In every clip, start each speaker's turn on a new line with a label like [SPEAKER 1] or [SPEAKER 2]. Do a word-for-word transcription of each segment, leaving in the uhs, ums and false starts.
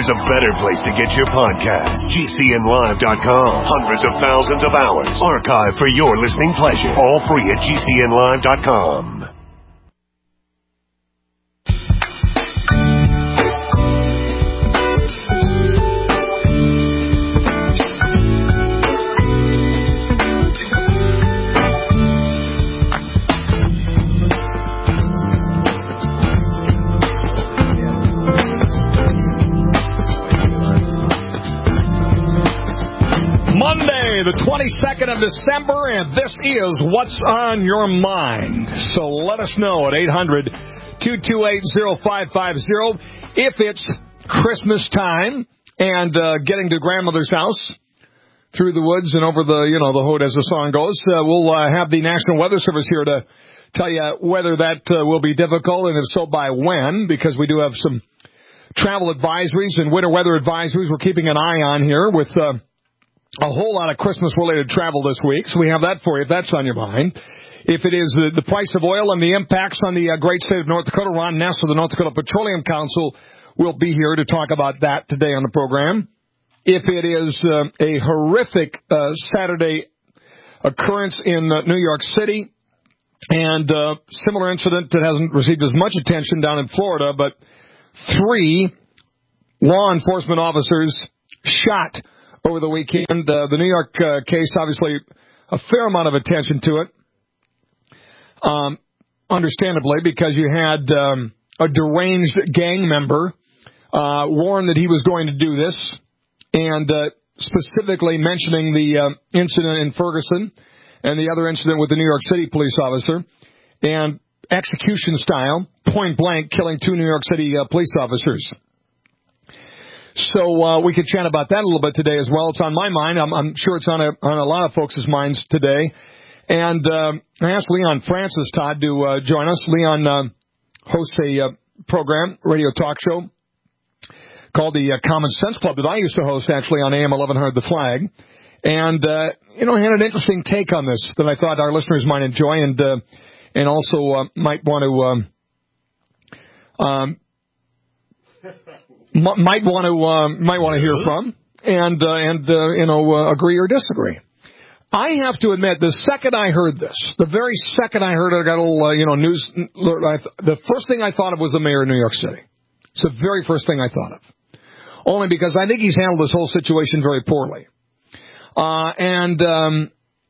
[SPEAKER 1] there's a better place to get your podcast. G C N live dot com. Hundreds of thousands of hours archived for your listening pleasure. All free at G C N live dot com.
[SPEAKER 2] The twenty-second of December, and this is What's on Your Mind. So let us know at eight hundred, two two eight, oh five five oh if it's Christmas time and uh, getting to grandmother's house through the woods and over the, you know, the hood as the song goes. Uh, we'll uh, have the National Weather Service here to tell you whether that uh, will be difficult, and if so, by when, because we do have some travel advisories and winter weather advisories we're keeping an eye on here with Uh, a whole lot of Christmas-related travel this week, so we have that for you if that's on your mind. If it is the, the price of oil and the impacts on the uh, great state of North Dakota, Ron Ness of the North Dakota Petroleum Council will be here to talk about that today on the program. If it is uh, a horrific uh, Saturday occurrence in uh, New York City, and uh, similar incident that hasn't received as much attention down in Florida, but three law enforcement officers shot over the weekend. Uh, the New York uh, case, obviously, a fair amount of attention to it, um, understandably, because you had um, a deranged gang member uh, warn that he was going to do this, and uh, specifically mentioning the uh, incident in Ferguson and the other incident with the New York City police officer, and execution style, point blank, killing two New York City uh, police officers. So uh, we could chat about that a little bit today as well. It's on my mind. I'm, I'm sure it's on a, on a lot of folks' minds today. And uh, I asked Leon Francis, Todd, to uh, join us. Leon uh, hosts a uh, program, radio talk show, called the uh, Common Sense Club that I used to host, actually, on A M eleven hundred The Flag. And, uh, you know, he had an interesting take on this that I thought our listeners might enjoy and uh, and also uh, might want to um, um, might want to uh, might want to hear from and uh, and uh, you know uh, agree or disagree. I have to admit, the second I heard this, the very second I heard it, I got a little uh, you know news. The first thing I thought of was the mayor of New York City. It's the very first thing I thought of, only because I think he's handled this whole situation very poorly. Uh, and um,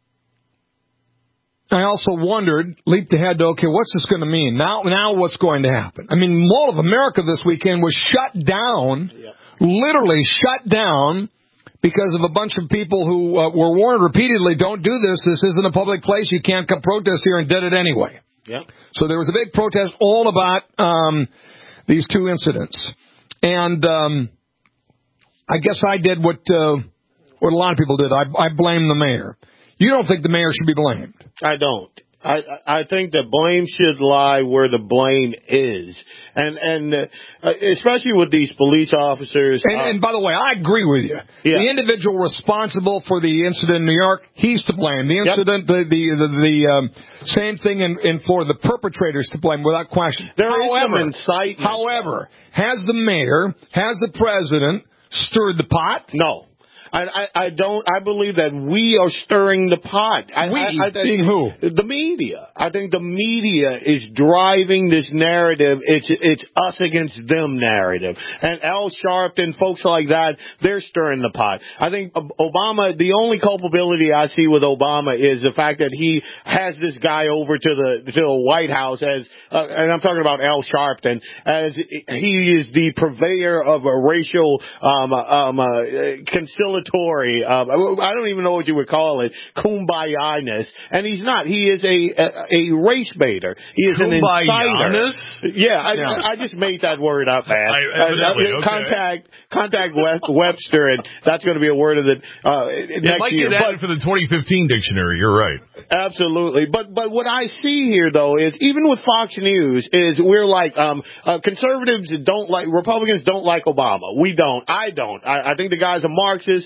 [SPEAKER 2] I also wondered, leaped ahead to, okay, what's this going to mean? Now, now what's going to happen? I mean, Mall of America this weekend was shut down, yeah. literally shut down, because of a bunch of people who uh, were warned repeatedly, don't do this, this isn't a public place, you can't come protest here, and did it anyway.
[SPEAKER 3] Yeah.
[SPEAKER 2] So there was a big protest all about um, these two incidents. And um, I guess I did what uh, what a lot of people did. I, I blame the mayor. You don't think the mayor should be blamed?
[SPEAKER 3] I don't. I I think the blame should lie where the blame is, and and uh, especially with these police officers.
[SPEAKER 2] And, uh, and by the way, I agree with you.
[SPEAKER 3] Yeah.
[SPEAKER 2] The individual responsible for the incident in New York, he's to blame. The incident, yep. the the the, the um, same thing in, in Florida. The perpetrator's to blame without question.
[SPEAKER 3] There
[SPEAKER 2] however,
[SPEAKER 3] is some incitement.
[SPEAKER 2] However, has the mayor, has the president stirred the pot?
[SPEAKER 3] No. I, I, I don't. I believe that we are stirring the pot. I,
[SPEAKER 2] we,
[SPEAKER 3] I, I think
[SPEAKER 2] seeing who?
[SPEAKER 3] The media. I think the media is driving this narrative. It's it's us against them narrative. And Al Sharpton, folks like that, they're stirring the pot. I think Obama. The only culpability I see with Obama is the fact that he has this guy over to the to the White House as, uh, and I'm talking about Al Sharpton, as he is the purveyor of a racial um, um, uh, conciliatory. Um, I don't even know what you would call it, kumbaya-ness. And he's not. He is a a, a race baiter. He is an insider. Yeah, I, yeah. I, I just made that word up, man. I, uh, okay. Contact contact Webster, and that's going to be a word of the uh, next
[SPEAKER 4] might
[SPEAKER 3] year.
[SPEAKER 4] Get added for the twenty fifteen dictionary. You're right.
[SPEAKER 3] Absolutely. But but what I see here, though, is even with Fox News, is we're like um, uh, conservatives don't like Republicans don't like Obama. We don't. I don't. I, I think the guy's a Marxist.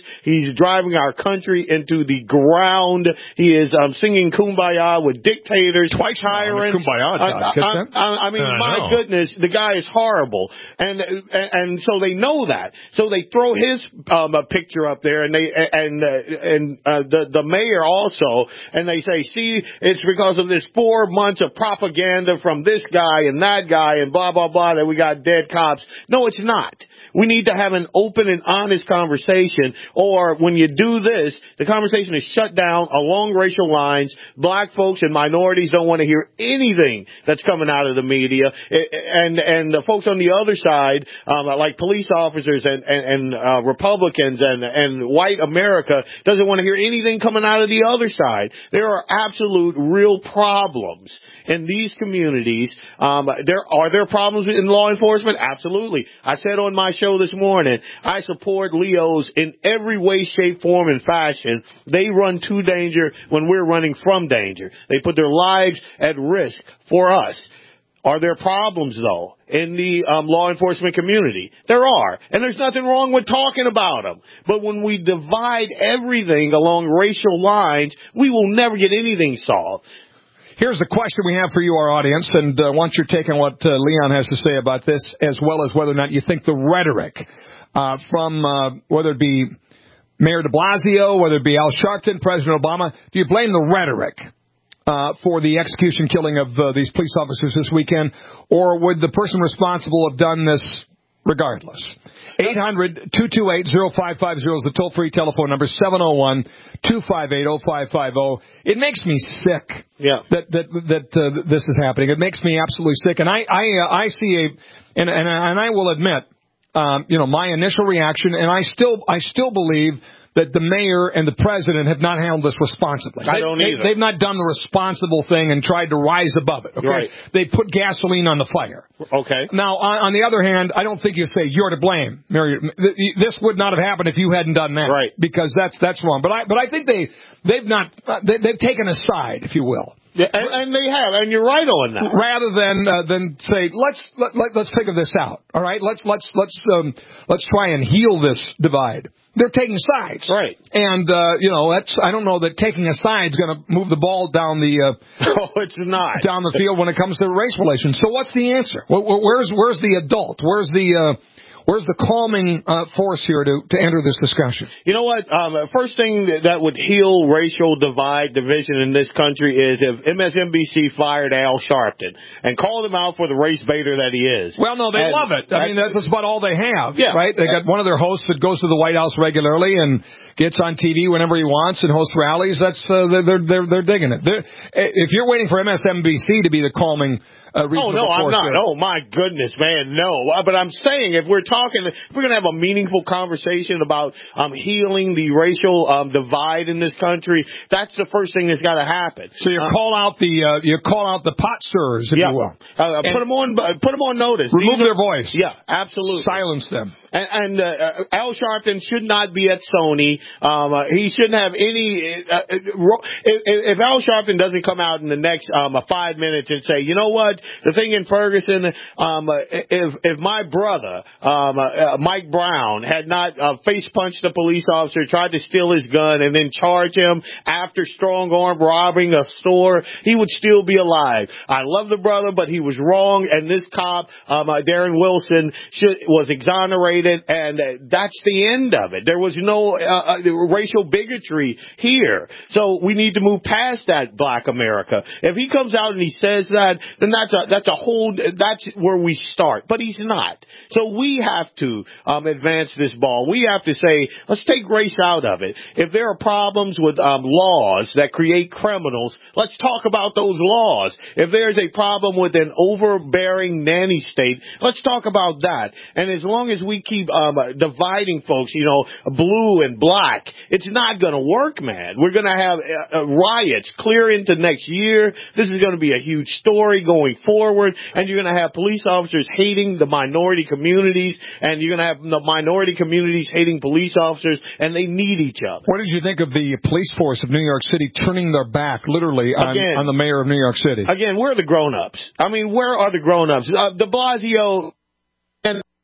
[SPEAKER 3] He's driving our country into the ground. He is um, singing Kumbaya with dictators,
[SPEAKER 2] twice
[SPEAKER 3] tyrants.
[SPEAKER 2] Kumbaya,
[SPEAKER 3] I, I, I, I mean,
[SPEAKER 4] I
[SPEAKER 3] my
[SPEAKER 4] know.
[SPEAKER 3] goodness, the guy is horrible, and and, and so they know that. So they throw his um, a picture up there, and they and uh, and uh, the the mayor also, and they say, see, it's because of this four months of propaganda from this guy and that guy and blah blah blah that we got dead cops. No, it's not. We need to have an open and honest conversation, or when you do this, the conversation is shut down along racial lines. Black folks and minorities don't want to hear anything that's coming out of the media, and and the folks on the other side, um, like police officers and and, and uh, Republicans and and white America, doesn't want to hear anything coming out of the other side. There are absolute real problems in these communities. Um, there are there problems in law enforcement? Absolutely. I said on my show this morning, I support Leos in every way, shape, form, and fashion. They run to danger when we're running from danger. They put their lives at risk for us. Are there problems, though, in the um, law enforcement community? There are. And there's nothing wrong with talking about them. But when we divide everything along racial lines, we will never get anything solved.
[SPEAKER 2] Here's the question we have for you, our audience, and uh, want your take on what uh, Leon has to say about this, as well as whether or not you think the rhetoric uh, from, uh, whether it be Mayor de Blasio, whether it be Al Sharpton, President Obama, do you blame the rhetoric uh, for the execution killing of uh, these police officers this weekend, or would the person responsible have done this regardless? eight hundred, two two eight, oh five five oh is the toll-free telephone number, seven oh one, two five eight, oh five five oh. It makes me sick
[SPEAKER 3] yeah.
[SPEAKER 2] that that that uh, this is happening. It makes me absolutely sick. And I I, uh, I see a, and, and, and I will admit, um, you know, my initial reaction, and I still I still believe that the mayor and the president have not handled this responsibly.
[SPEAKER 3] I don't
[SPEAKER 2] they,
[SPEAKER 3] either.
[SPEAKER 2] They've not done the responsible thing and tried to rise above it. Okay,
[SPEAKER 3] right.
[SPEAKER 2] They put gasoline on the fire.
[SPEAKER 3] Okay.
[SPEAKER 2] Now, on, on the other hand, I don't think you say you're to blame, Mary. This would not have happened if you hadn't done that.
[SPEAKER 3] Right.
[SPEAKER 2] Because that's that's wrong. But I but I think they they've not uh, they, they've taken a side, if you will.
[SPEAKER 3] Yeah, and, and they have, and you're right on that.
[SPEAKER 2] Rather than uh, than say let's let, let, let's figure this out. All right, let's let's let's um, let's try and heal this divide. They're taking sides,
[SPEAKER 3] right?
[SPEAKER 2] And uh, you know, that's I don't know that taking a side is going to move the ball down the uh,
[SPEAKER 3] oh, it's not
[SPEAKER 2] down the field when it comes to race relations. So what's the answer? Where's where's the adult? Where's the uh, Where's the calming uh, force here to, to enter this discussion?
[SPEAKER 3] You know what? Um, first thing that, that would heal racial divide, division in this country is if M S N B C fired Al Sharpton and called him out for the race baiter that he is.
[SPEAKER 2] Well, no, they
[SPEAKER 3] and,
[SPEAKER 2] love it. I mean, that's about all they have,
[SPEAKER 3] yeah,
[SPEAKER 2] right? They got one of their hosts that goes to the White House regularly and gets on T V whenever he wants and hosts rallies. That's uh, they're they're they're digging it. They're, if you're waiting for M S N B C to be the calming. Uh,
[SPEAKER 3] oh, no, I'm not.
[SPEAKER 2] There.
[SPEAKER 3] Oh, my goodness, man, no. But I'm saying if we're talking, if we're going to have a meaningful conversation about um, healing the racial um, divide in this country, that's the first thing that's got to happen.
[SPEAKER 2] So you
[SPEAKER 3] uh,
[SPEAKER 2] call out the uh, you call out the pot stirrers, if
[SPEAKER 3] yeah.
[SPEAKER 2] you will.
[SPEAKER 3] Uh, put them on, uh, put them on notice.
[SPEAKER 2] Remove
[SPEAKER 3] These
[SPEAKER 2] their
[SPEAKER 3] are,
[SPEAKER 2] voice.
[SPEAKER 3] Yeah, absolutely.
[SPEAKER 2] Silence them.
[SPEAKER 3] And, and uh, Al Sharpton should not be at Sony. Um, uh, he shouldn't have any. Uh, if, if Al Sharpton doesn't come out in the next um, uh, five minutes and say, you know what, the thing in Ferguson, um, uh, if if my brother um, uh, uh, Mike Brown had not uh, face punched a police officer, tried to steal his gun, and then charge him after strong arm robbing a store, he would still be alive. I love the brother, but he was wrong, and this cop, um, uh, Darren Wilson, should, was exonerated. And that's the end of it. There was no uh, uh, racial bigotry here. So we need to move past that, Black America. If he comes out and he says that, then that's a, that's a whole, that's where we start. But he's not. So we have to um, advance this ball. We have to say, let's take race out of it. If there are problems with um, laws that create criminals, let's talk about those laws. If there's a problem with an overbearing nanny state, let's talk about that. And as long as we keep um, dividing folks, you know, blue and black, it's not going to work, man. We're going to have uh, uh, riots clear into next year. This is going to be a huge story going forward, and you're going to have police officers hating the minority communities, and you're going to have the minority communities hating police officers, and they need each other.
[SPEAKER 2] What did you think of the police force of New York City turning their back, literally, on,
[SPEAKER 3] again,
[SPEAKER 2] on the mayor of New York City?
[SPEAKER 3] Again, where are the grown-ups? I mean, where are the grown-ups? Uh, de Blasio...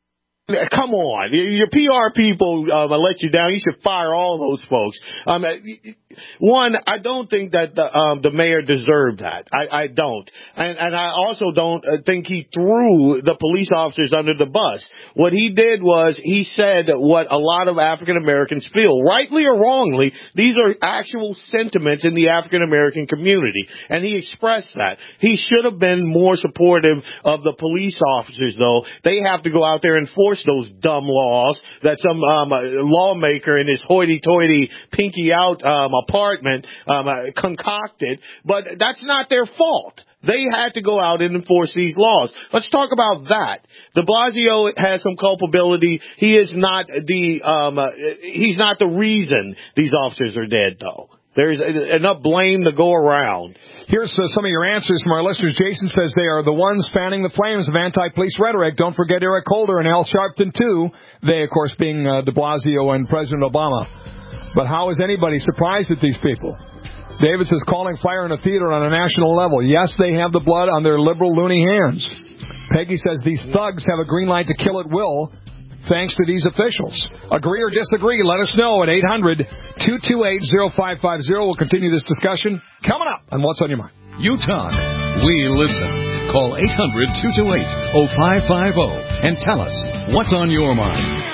[SPEAKER 3] Come on. Your P R people um, let you down. You should fire all those folks. Um, one, I don't think that the, um, the mayor deserved that. I, I don't. And, and I also don't think he threw the police officers under the bus. What he did was he said what a lot of African Americans feel. Rightly or wrongly, these are actual sentiments in the African American community. And he expressed that. He should have been more supportive of the police officers, though. They have to go out there and enforce those dumb laws that some um, lawmaker in his hoity-toity pinky out um, apartment um, uh, concocted, but that's not their fault. They had to go out and enforce these laws. Let's talk about that. De Blasio has some culpability. He is not the um, uh, he's not the reason these officers are dead, though. There's enough blame to go around.
[SPEAKER 2] Here's uh, some of your answers from our listeners. Jason says they are the ones fanning the flames of anti-police rhetoric. Don't forget Eric Holder and Al Sharpton, too. They, of course, being uh, de Blasio and President Obama. But how is anybody surprised at these people? David says calling fire in a theater on a national level. Yes, they have the blood on their liberal loony hands. Peggy says these thugs have a green light to kill at will, thanks to these officials. Agree or disagree? Let us know at eight hundred, two two eight, oh five five oh. We'll continue this discussion coming up on What's on Your Mind.
[SPEAKER 5] You talk, we listen. Call eight hundred, two two eight, oh five five oh and tell us what's on your mind.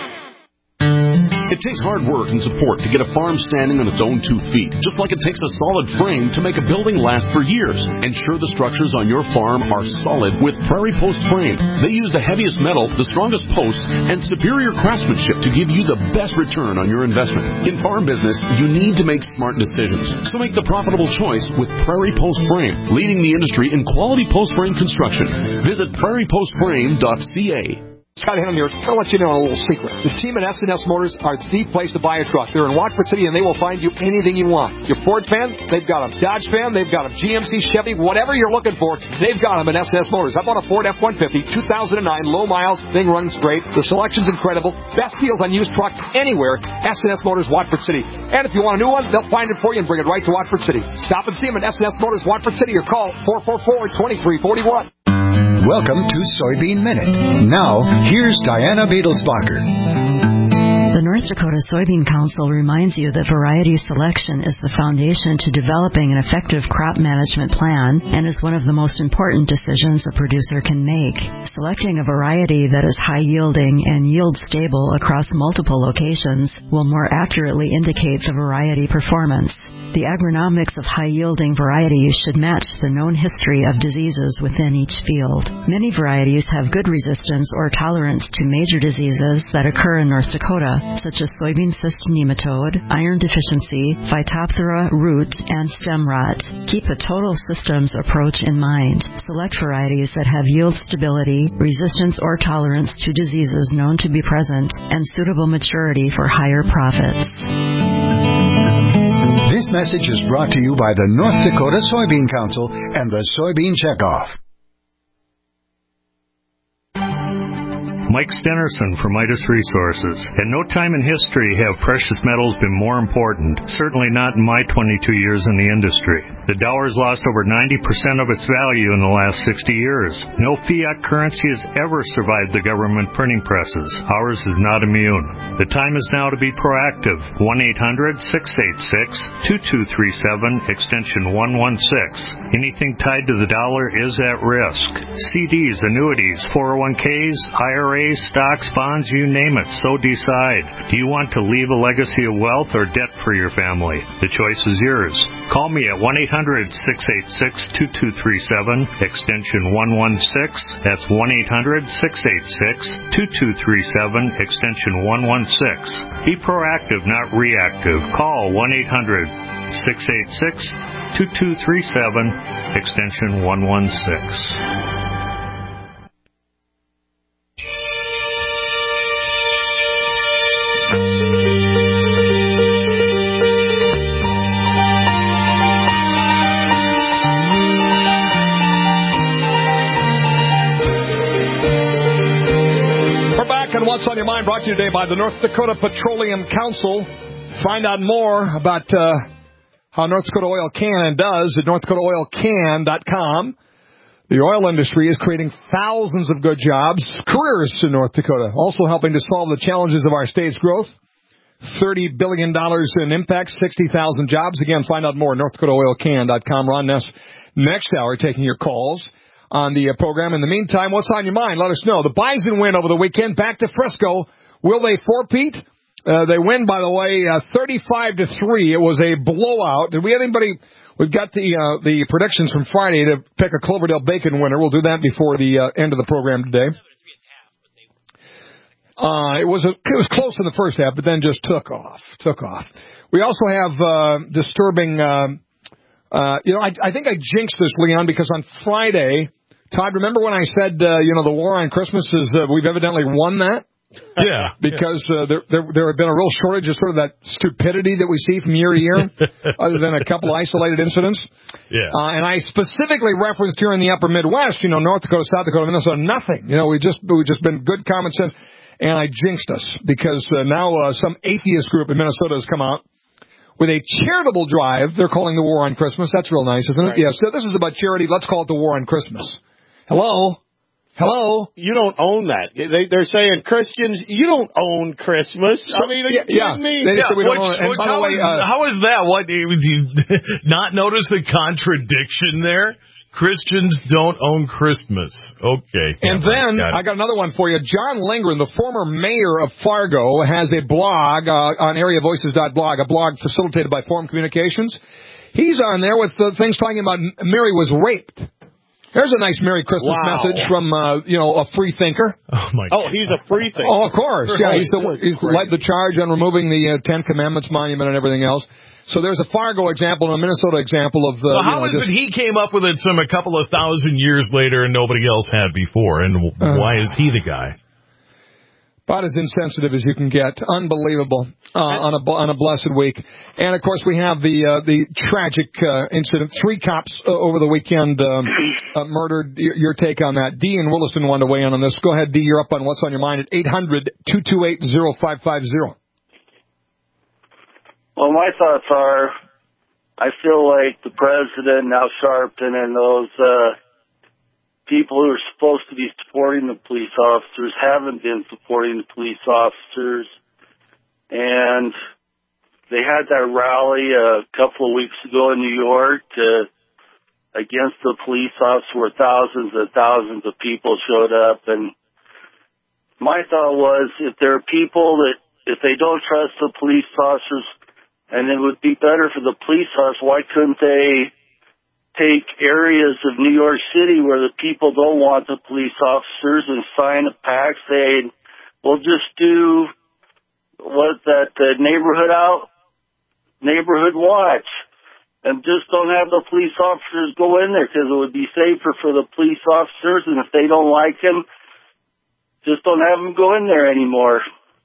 [SPEAKER 6] It takes hard work and support to get a farm standing on its own two feet, just like it takes a solid frame to make a building last for years. Ensure the structures on your farm are solid with Prairie Post Frame. They use the heaviest metal, the strongest posts, and superior craftsmanship to give you the best return on your investment. In farm business, you need to make smart decisions, so make the profitable choice with Prairie Post Frame, leading the industry in quality post frame construction. Visit prairie post frame dot c a.
[SPEAKER 2] Scott Henham here. I want you to know a little secret. The team at S and S Motors are the place to buy a truck. They're in Watford City, and they will find you anything you want. Your Ford fan, they've got them. Dodge fan, they've got them. G M C, Chevy, whatever you're looking for, they've got them at S and S Motors. I bought a Ford F one fifty, two thousand nine, low miles, thing runs great. The selection's incredible. Best deals on used trucks anywhere. S and S Motors, Watford City. And if you want a new one, they'll find it for you and bring it right to Watford City. Stop and see them at S and S Motors, Watford City, or call four four four, two three four one.
[SPEAKER 7] Welcome to Soybean Minute. Now, here's Diana Beadlesbacher.
[SPEAKER 8] The North Dakota Soybean Council reminds you that variety selection is the foundation to developing an effective crop management plan and is one of the most important decisions a producer can make. Selecting a variety that is high-yielding and yield-stable across multiple locations will more accurately indicate the variety performance. The agronomics of high-yielding varieties should match the known history of diseases within each field. Many varieties have good resistance or tolerance to major diseases that occur in North Dakota, such as soybean cyst nematode, iron deficiency, Phytophthora root, and stem rot. Keep a total systems approach in mind. Select varieties that have yield stability, resistance or tolerance to diseases known to be present, and suitable maturity for higher profits.
[SPEAKER 7] This message is brought to you by the North Dakota Soybean Council and the Soybean Checkoff.
[SPEAKER 9] Mike Stenerson from Midas Resources. At no time in history have precious metals been more important, certainly not in my twenty-two years in the industry. The dollar's lost over ninety percent of its value in the last sixty years. No fiat currency has ever survived the government printing presses. Ours is not immune. The time is now to be proactive. one eight hundred, six eight six, two two three seven, extension one one six. Anything tied to the dollar is at risk. C Ds, annuities, four oh one k's, I R As, stocks, bonds, you name it, so decide. Do you want to leave a legacy of wealth or debt for your family? The choice is yours. Call me at one eight hundred, six eight six, two two three seven, extension one one six. That's one eight hundred, six eight six, two two three seven, extension one one six. Be proactive, not reactive. Call one eight hundred, six eight six, two two three seven, extension one one six.
[SPEAKER 2] And What's on Your Mind brought to you today by the North Dakota Petroleum Council. Find out more about uh, how North Dakota Oil can and does at north dakota oil can dot com. The oil industry is creating thousands of good jobs, careers in North Dakota, also helping to solve the challenges of our state's growth. thirty billion dollars in impact, sixty thousand jobs. Again, find out more at north dakota oil can dot com. Ron Ness, next hour, taking your calls on the uh, program. In the meantime, what's on your mind? Let us know. The Bison win over the weekend, back to Frisco. Will they four-peat? Uh, they win, by the way, uh, thirty-five to three. It was a blowout. Did we have anybody? We've got the uh, the predictions from Friday to pick a Cloverdale Bacon winner. We'll do that before the uh, end of the program today. Uh, it was a, it was close in the first half, but then just took off, took off. We also have uh, disturbing. Uh, uh, you know, I, I think I jinxed this, Leon, because on Friday, Todd, remember when I said, uh, you know, the war on Christmas is uh, we've evidently won that.
[SPEAKER 4] Yeah.
[SPEAKER 2] Because uh, there, there there have been a real shortage of sort of that stupidity that we see from year to year, other than a couple isolated incidents.
[SPEAKER 4] Yeah.
[SPEAKER 2] Uh, and I specifically referenced here in the upper Midwest, you know, North Dakota, South Dakota, Minnesota, nothing. You know, we just we just been good common sense. And I jinxed us because uh, now uh, some atheist group in Minnesota has come out with a charitable drive. They're calling the war on Christmas. That's real nice, isn't it?
[SPEAKER 3] Right.
[SPEAKER 2] Yeah, so this is about charity. Let's call it the war on Christmas. Hello? Hello?
[SPEAKER 3] You don't own that. They, they're saying Christians, you don't own Christmas. I mean, are you
[SPEAKER 2] yeah,
[SPEAKER 3] kidding me?
[SPEAKER 2] They
[SPEAKER 4] Yeah,
[SPEAKER 2] said we
[SPEAKER 4] which,
[SPEAKER 2] don't own it. And
[SPEAKER 4] which,
[SPEAKER 2] by the
[SPEAKER 4] how,
[SPEAKER 2] way,
[SPEAKER 4] is,
[SPEAKER 2] uh,
[SPEAKER 4] how is that? What, do you not notice the contradiction there? Christians don't own Christmas. Okay.
[SPEAKER 2] And
[SPEAKER 4] yeah,
[SPEAKER 2] then
[SPEAKER 4] got
[SPEAKER 2] I got another one for you. John Lindgren, the former mayor of Fargo, has a blog uh, on area voices dot blog, a blog facilitated by Forum Communications. He's on there with uh, things talking about Mary was raped. There's a nice Merry Christmas
[SPEAKER 3] Wow.
[SPEAKER 2] message from, uh, you know, a free thinker.
[SPEAKER 4] Oh, my
[SPEAKER 3] Oh,
[SPEAKER 4] God.
[SPEAKER 3] he's a free thinker.
[SPEAKER 2] Oh, of course. Yeah, he's, the,
[SPEAKER 3] Good
[SPEAKER 2] he's led the charge on removing the uh, Ten Commandments monument and everything else. So there's a Fargo example and a Minnesota example of the.
[SPEAKER 4] Well, how
[SPEAKER 2] you know,
[SPEAKER 4] is
[SPEAKER 2] just,
[SPEAKER 4] it he came up with it some a couple of thousand years later and nobody else had before? And
[SPEAKER 2] Uh.
[SPEAKER 4] why is he the guy?
[SPEAKER 2] About as insensitive as you can get. Unbelievable uh, on a on a blessed week. And of course we have the uh, the tragic uh, incident. Three cops uh, over the weekend um, uh, murdered. Your, your take on that? Dee in Williston wanted to weigh in on this. Go ahead, Dee. You're up on what's on your mind at eight hundred, two two eight, oh five five oh.
[SPEAKER 10] Well, my thoughts are, I feel like the president, Al Sharpton, and those uh, people who are supposed to be supporting the police officers haven't been supporting the police officers. And they had that rally a couple of weeks ago in New York to, against the police officers, where thousands and thousands of people showed up. And my thought was, if there are people that, if they don't trust the police officers, and it would be better for the police officers, why couldn't they take areas of New York City where the people don't want the police officers and sign a pact saying, we'll just do what that uh, neighborhood out, neighborhood watch, and just don't have the police officers go in there because it would be safer for the police officers, and if they don't like them, just don't have them go in there anymore.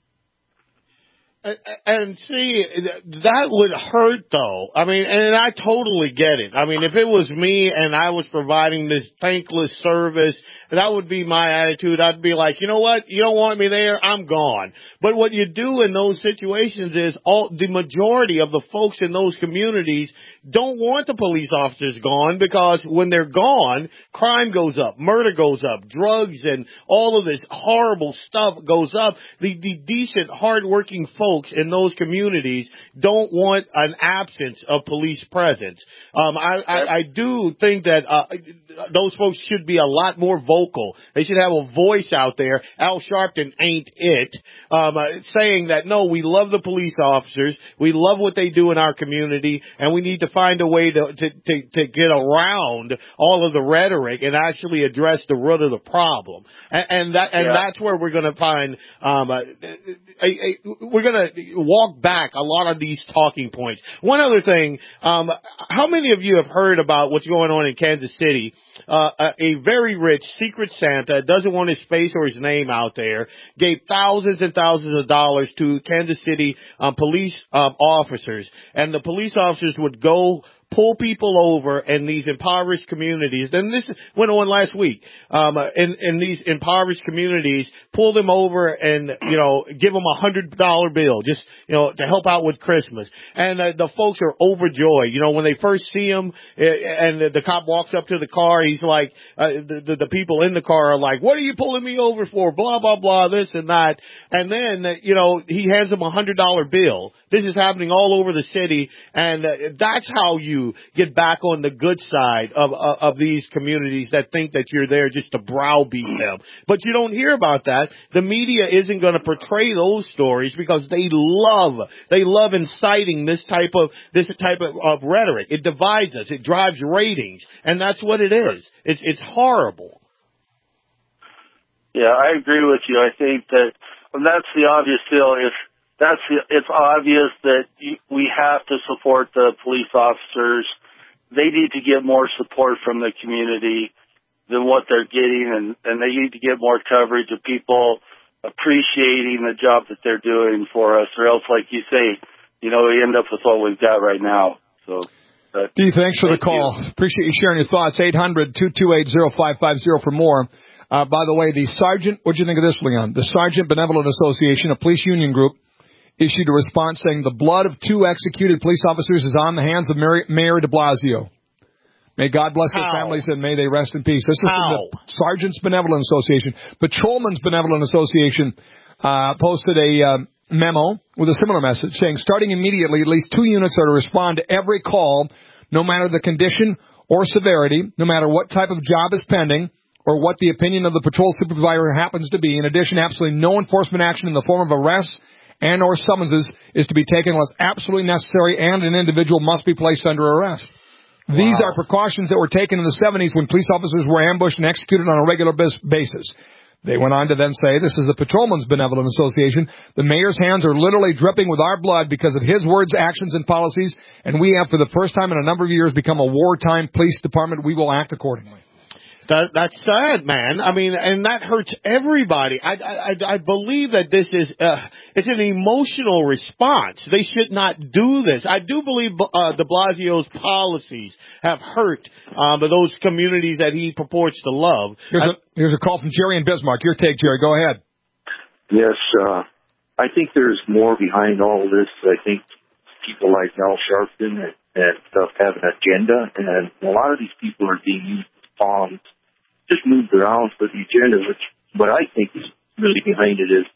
[SPEAKER 3] And see, that would hurt, though. I mean, and I totally get it. I mean, if it was me and I was providing this thankless service, that would be my attitude. I'd be like, you know what? You don't want me there? I'm gone. But what you do in those situations is all the majority of the folks in those communities don't want the police officers gone, because when they're gone, crime goes up, murder goes up, drugs and all of this horrible stuff goes up. The, the decent, hardworking folks in those communities don't want an absence of police presence. Um, I, I, I do think that uh, those folks should be a lot more vocal. They should have a voice out there. Al Sharpton ain't it, um, uh, saying that, no, we love the police officers, we love what they do in our community, and we need to find a way to, to, to, to get around all of the rhetoric and actually address the root of the problem. And, and that, and
[SPEAKER 10] Yeah.
[SPEAKER 3] that's where we're going to find, um, a, a, a, we're going to walk back a lot of these talking points. One other thing, um, how many of you have heard about what's going on in Kansas City? Uh, a, a very rich secret Santa, doesn't want his face or his name out there, gave thousands and thousands of dollars to Kansas City um, police um, officers, and the police officers would go pull people over in these impoverished communities. And this went on last week. Um, in, in these impoverished communities, pull them over and, you know, give them a hundred dollar bill just, you know, to help out with Christmas. And uh, the folks are overjoyed. You know, when they first see him uh, and the, the cop walks up to the car, he's like, uh, the, the, the people in the car are like, what are you pulling me over for? Blah, blah, blah, this and that. And then, uh, you know, he hands them a hundred dollar bill. This is happening all over the city. And uh, that's how you get back on the good side of, of, of these communities that think that you're there just to browbeat them. But you don't hear about that. The media isn't going to portray those stories because they love, they love inciting this type of, this type of, of rhetoric. It divides us. It drives ratings. And that's what it is. It's, it's horrible.
[SPEAKER 10] Yeah, I agree with you. I think that, and that's the obvious deal. If that's the, it's obvious that you, we have to support the police officers. They need to get more support from the community than what they're getting, and, and they need to get more coverage of people appreciating the job that they're doing for us, or else, like you say, you know, we end up with what we've got right now. So, uh,
[SPEAKER 2] D, thanks for
[SPEAKER 10] thank
[SPEAKER 2] the call.
[SPEAKER 10] you.
[SPEAKER 2] Appreciate you sharing your thoughts. eight hundred, two two eight, oh five five oh for more. Uh, by the way, the Sergeant, what'd you think of this, Leon? The Sergeant Benevolent Association, a police union group, issued a response saying the blood of two executed police officers is on the hands of Mayor, Mayor de Blasio. May God bless their
[SPEAKER 3] How?
[SPEAKER 2] families and may they rest in peace. This is
[SPEAKER 3] How?
[SPEAKER 2] from the Sergeants Benevolent Association. Patrolmen's Benevolent Association uh, posted a uh, memo with a similar message saying starting immediately, at least two units are to respond to every call, no matter the condition or severity, no matter what type of job is pending, or what the opinion of the patrol supervisor happens to be. In addition, absolutely no enforcement action in the form of arrests and or summonses is to be taken unless absolutely necessary, and an individual must be placed under arrest. Wow. These are precautions that were taken in the seventies when police officers were ambushed and executed on a regular basis. They went on to then say, this is the Patrolmen's Benevolent Association. The mayor's hands are literally dripping with our blood because of his words, actions, and policies, and we have for the first time in a number of years become a wartime police department. We will act accordingly.
[SPEAKER 3] That, that's sad, man. I mean, and that hurts everybody. I, I, I believe that this is, uh, it's an emotional response. They should not do this. I do believe, uh, de Blasio's policies have hurt, um, those communities that he purports to love.
[SPEAKER 2] Here's
[SPEAKER 3] I,
[SPEAKER 2] a, here's a call from Jerry in Bismarck. Your take, Jerry. Go ahead.
[SPEAKER 11] Yes, uh, I think there's more behind all this. I think people like Al Sharpton and, and stuff have an agenda, and a lot of these people are being used as pawns, just moved around for the agenda, which what I think is really behind it is,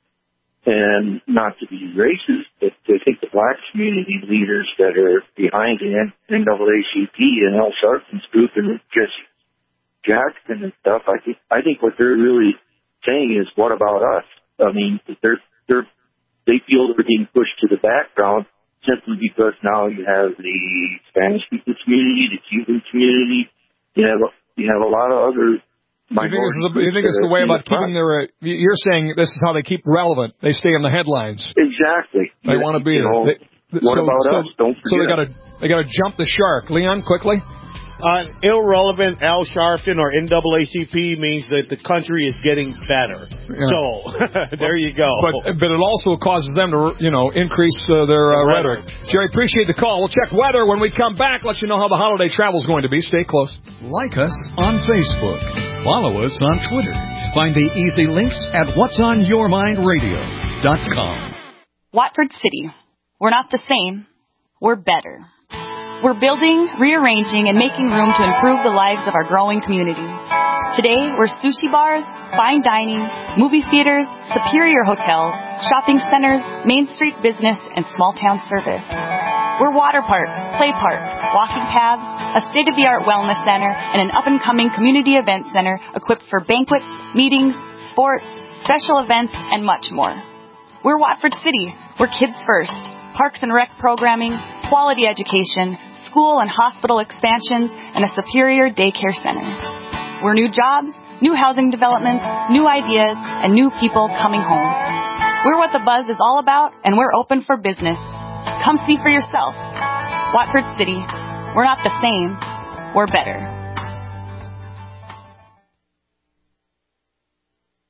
[SPEAKER 11] and not to be racist, but I think the black community leaders that are behind the N double A C P and Al Sharpton's group and Jesse Jackson and stuff, I think I think what they're really saying is, what about us? I mean, they're they're they feel they're being pushed to the background simply because now you have the Spanish-speaking community, the Cuban community, you have You have a lot of other
[SPEAKER 2] You think it's the, you think it's the way about keeping their, uh, you're saying this is how they keep relevant. They stay in the headlines.
[SPEAKER 11] Exactly.
[SPEAKER 2] They want to be
[SPEAKER 11] you
[SPEAKER 2] there.
[SPEAKER 11] know,
[SPEAKER 2] They,
[SPEAKER 11] what
[SPEAKER 2] so,
[SPEAKER 11] about
[SPEAKER 2] so,
[SPEAKER 11] us? Don't forget.
[SPEAKER 2] So they got to they got to jump the shark. Leon, quickly.
[SPEAKER 3] Uh, irrelevant Al Sharpton or N double A C P means that the country is getting better. Yeah. So there you go.
[SPEAKER 2] But but it also causes them to, you know, increase uh, their uh, rhetoric. Jerry, appreciate the call. We'll check weather when we come back. Let you know how the holiday travel is going to be. Stay close.
[SPEAKER 5] Like us on Facebook. Follow us on Twitter. Find the easy links at whats on your mind radio dot com.
[SPEAKER 12] Watford City. We're not the same. We're better. We're building, rearranging, and making room to improve the lives of our growing community. Today, we're sushi bars, fine dining, movie theaters, superior hotels, shopping centers, Main Street business, and small-town service. We're water parks, play parks, walking paths, a state-of-the-art wellness center, and an up-and-coming community event center equipped for banquets, meetings, sports, special events, and much more. We're Watford City. We're kids first. Parks and rec programming, quality education, school and hospital expansions, and a superior daycare center. We're new jobs, new housing developments, new ideas, and new people coming home. We're what the buzz is all about, and we're open for business. Come see for yourself. Watford City. We're not the same. We're better.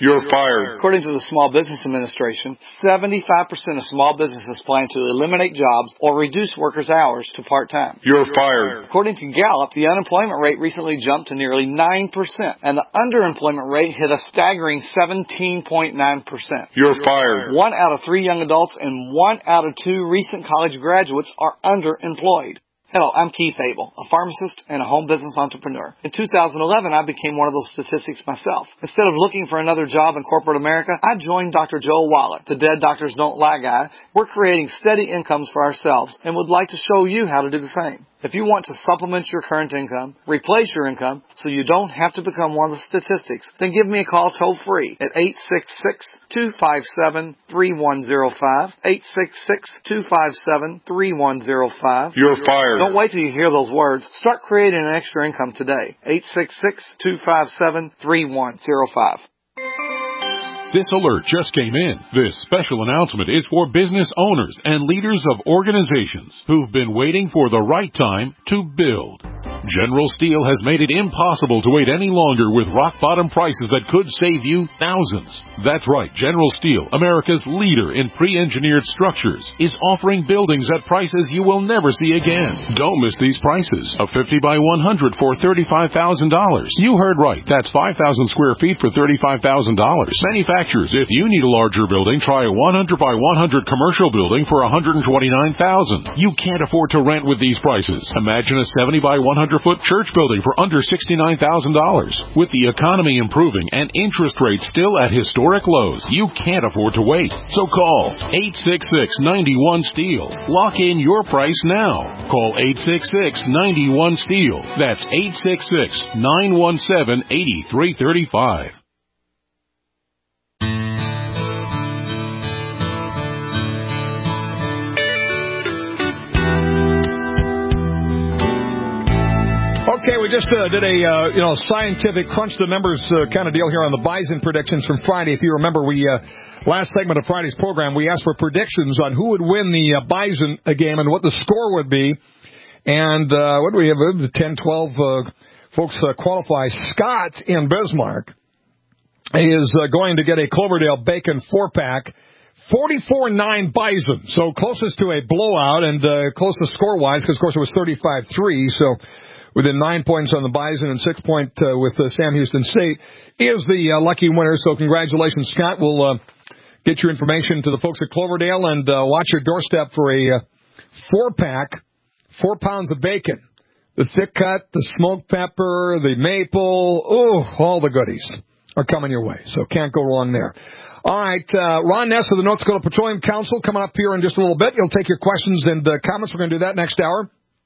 [SPEAKER 13] You're fired.
[SPEAKER 14] According to the Small Business Administration, seventy-five percent of small businesses plan to eliminate jobs or reduce workers' hours to part-time.
[SPEAKER 13] You're fired.
[SPEAKER 14] According to Gallup, the unemployment rate recently jumped to nearly nine percent, and the underemployment rate hit a staggering seventeen point nine percent.
[SPEAKER 13] You're fired.
[SPEAKER 14] One out of three young adults and one out of two recent college graduates are underemployed. Hello, I'm Keith Abel, a pharmacist and a home business entrepreneur. In two thousand eleven, I became one of those statistics myself. Instead of looking for another job in corporate America, I joined Doctor Joel Wallach, the Dead Doctors Don't Lie guy. We're creating steady incomes for ourselves and would like to show you how to do the same. If you want to supplement your current income, replace your income, so you don't have to become one of the statistics, then give me a call toll-free at eight six six, two five seven, three one zero five, eight six six, two five seven, three one zero five.
[SPEAKER 13] You're fired.
[SPEAKER 14] Don't wait till you hear those words. Start creating an extra income today. eight six six, two five seven, three one zero five.
[SPEAKER 15] This alert just came in. This special announcement is for business owners and leaders of organizations who've been waiting for the right time to build. General Steel has made it impossible to wait any longer with rock-bottom prices that could save you thousands. That's right, General Steel, America's leader in pre-engineered structures, is offering buildings at prices you will never see again. Don't miss these prices. A fifty by one hundred for thirty-five thousand dollars. You heard right. That's five thousand square feet for thirty-five thousand dollars. Manufacturers, if you need a larger building, try a one hundred by one hundred commercial building for one hundred twenty-nine thousand dollars. You can't afford to rent with these prices. Imagine a seventy by one hundred foot church building for under sixty-nine thousand dollars. With the economy improving and interest rates still at historic lows, you can't afford to wait. So call eight six six, nine one, STEEL. Lock in your price now. Call eight six six, nine one, STEEL. That's eight six six, nine one seven, eight three three five.
[SPEAKER 2] Okay, we just uh, did a uh, you know scientific crunch the numbers uh, kind of deal here on the Bison predictions from Friday. If you remember, we uh, last segment of Friday's program, we asked for predictions on who would win the uh, Bison game and what the score would be. And uh, what do we have? ten, twelve uh, folks uh, qualify. Scott in Bismarck is uh, going to get a Cloverdale Bacon four-pack. forty-four nine Bison, so closest to a blowout and uh, closest score-wise, because, of course, it was thirty-five three, so within nine points on the Bison and six point uh, with uh, Sam Houston State, is the uh, lucky winner. So congratulations, Scott. We'll uh, get your information to the folks at Cloverdale and uh, watch your doorstep for a uh, four-pack, four pounds of bacon. The thick cut, the smoked pepper, the maple, oh, all the goodies are coming your way. So can't go wrong there. All right, uh, Ron Ness of the North Dakota Petroleum Council coming up here in just a little bit. He'll take your questions and uh, comments. We're going to do that next hour.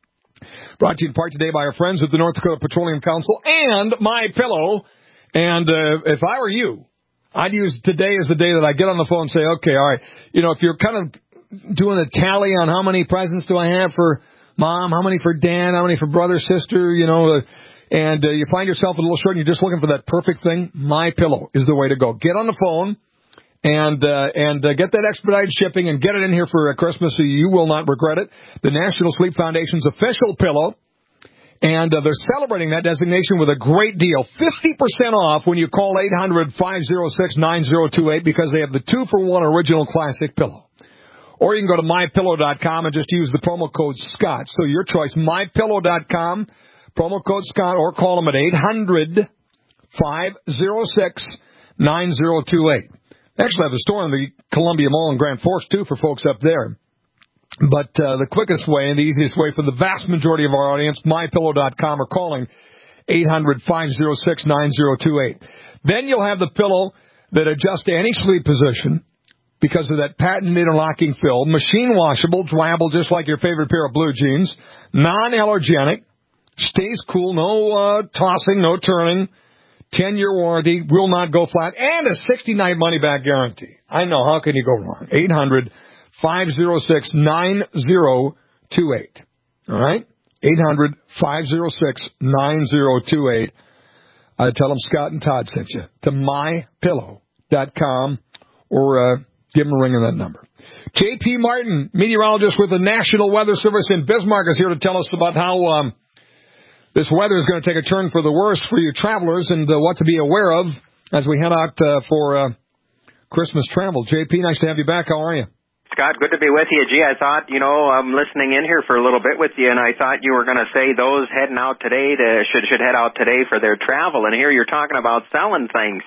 [SPEAKER 2] Brought to you in part today by our friends at the North Dakota Petroleum Council and MyPillow. And uh, if I were you, I'd use today as the day that I get on the phone and say, okay, all right, you know, if you're kind of doing a tally on how many presents do I have for Mom, how many for Dan, how many for brother, sister, you know, uh, and uh, you find yourself a little short and you're just looking for that perfect thing, MyPillow is the way to go. Get on the phone and uh, and uh, get that expedited shipping and get it in here for uh, Christmas so you will not regret it. The National Sleep Foundation's official pillow, and uh, they're celebrating that designation with a great deal. fifty percent off when you call eight hundred, five oh six, nine oh two eight because they have the two for one original classic pillow. Or you can go to my pillow dot com and just use the promo code Scott. So your choice, my pillow dot com, promo code Scott, or call them at eight hundred, five oh six, nine oh two eight. They actually have a store in the Columbia Mall in Grand Forks, too, for folks up there. But uh, the quickest way and the easiest way for the vast majority of our audience, my pillow dot com, or calling eight hundred, five oh six, nine oh two eight. Then you'll have the pillow that adjusts to any sleep position because of that patented interlocking fill, machine washable, dryable, just like your favorite pair of blue jeans, non-allergenic, stays cool, no uh, tossing, no turning, ten-year warranty, will not go flat, and a sixty-night money-back guarantee. I know, how can you go wrong? eight hundred, five oh six, nine oh two eight. All right? eight hundred, five oh six, nine oh two eight. Uh, tell them Scott and Todd sent you to my pillow dot com or uh, give them a ring on that number. J P Martin, meteorologist with the National Weather Service in Bismarck, is here to tell us about how um, this weather is going to take a turn for the worse for you travelers and uh, what to be aware of as we head out uh, for uh, Christmas travel. J P, nice to have you back. How are you?
[SPEAKER 16] Scott, good to be with you. Gee, I thought, you know, I'm listening in here for a little bit with you, and I thought you were going to say those heading out today to, should should head out today for their travel, and here you're talking about selling things.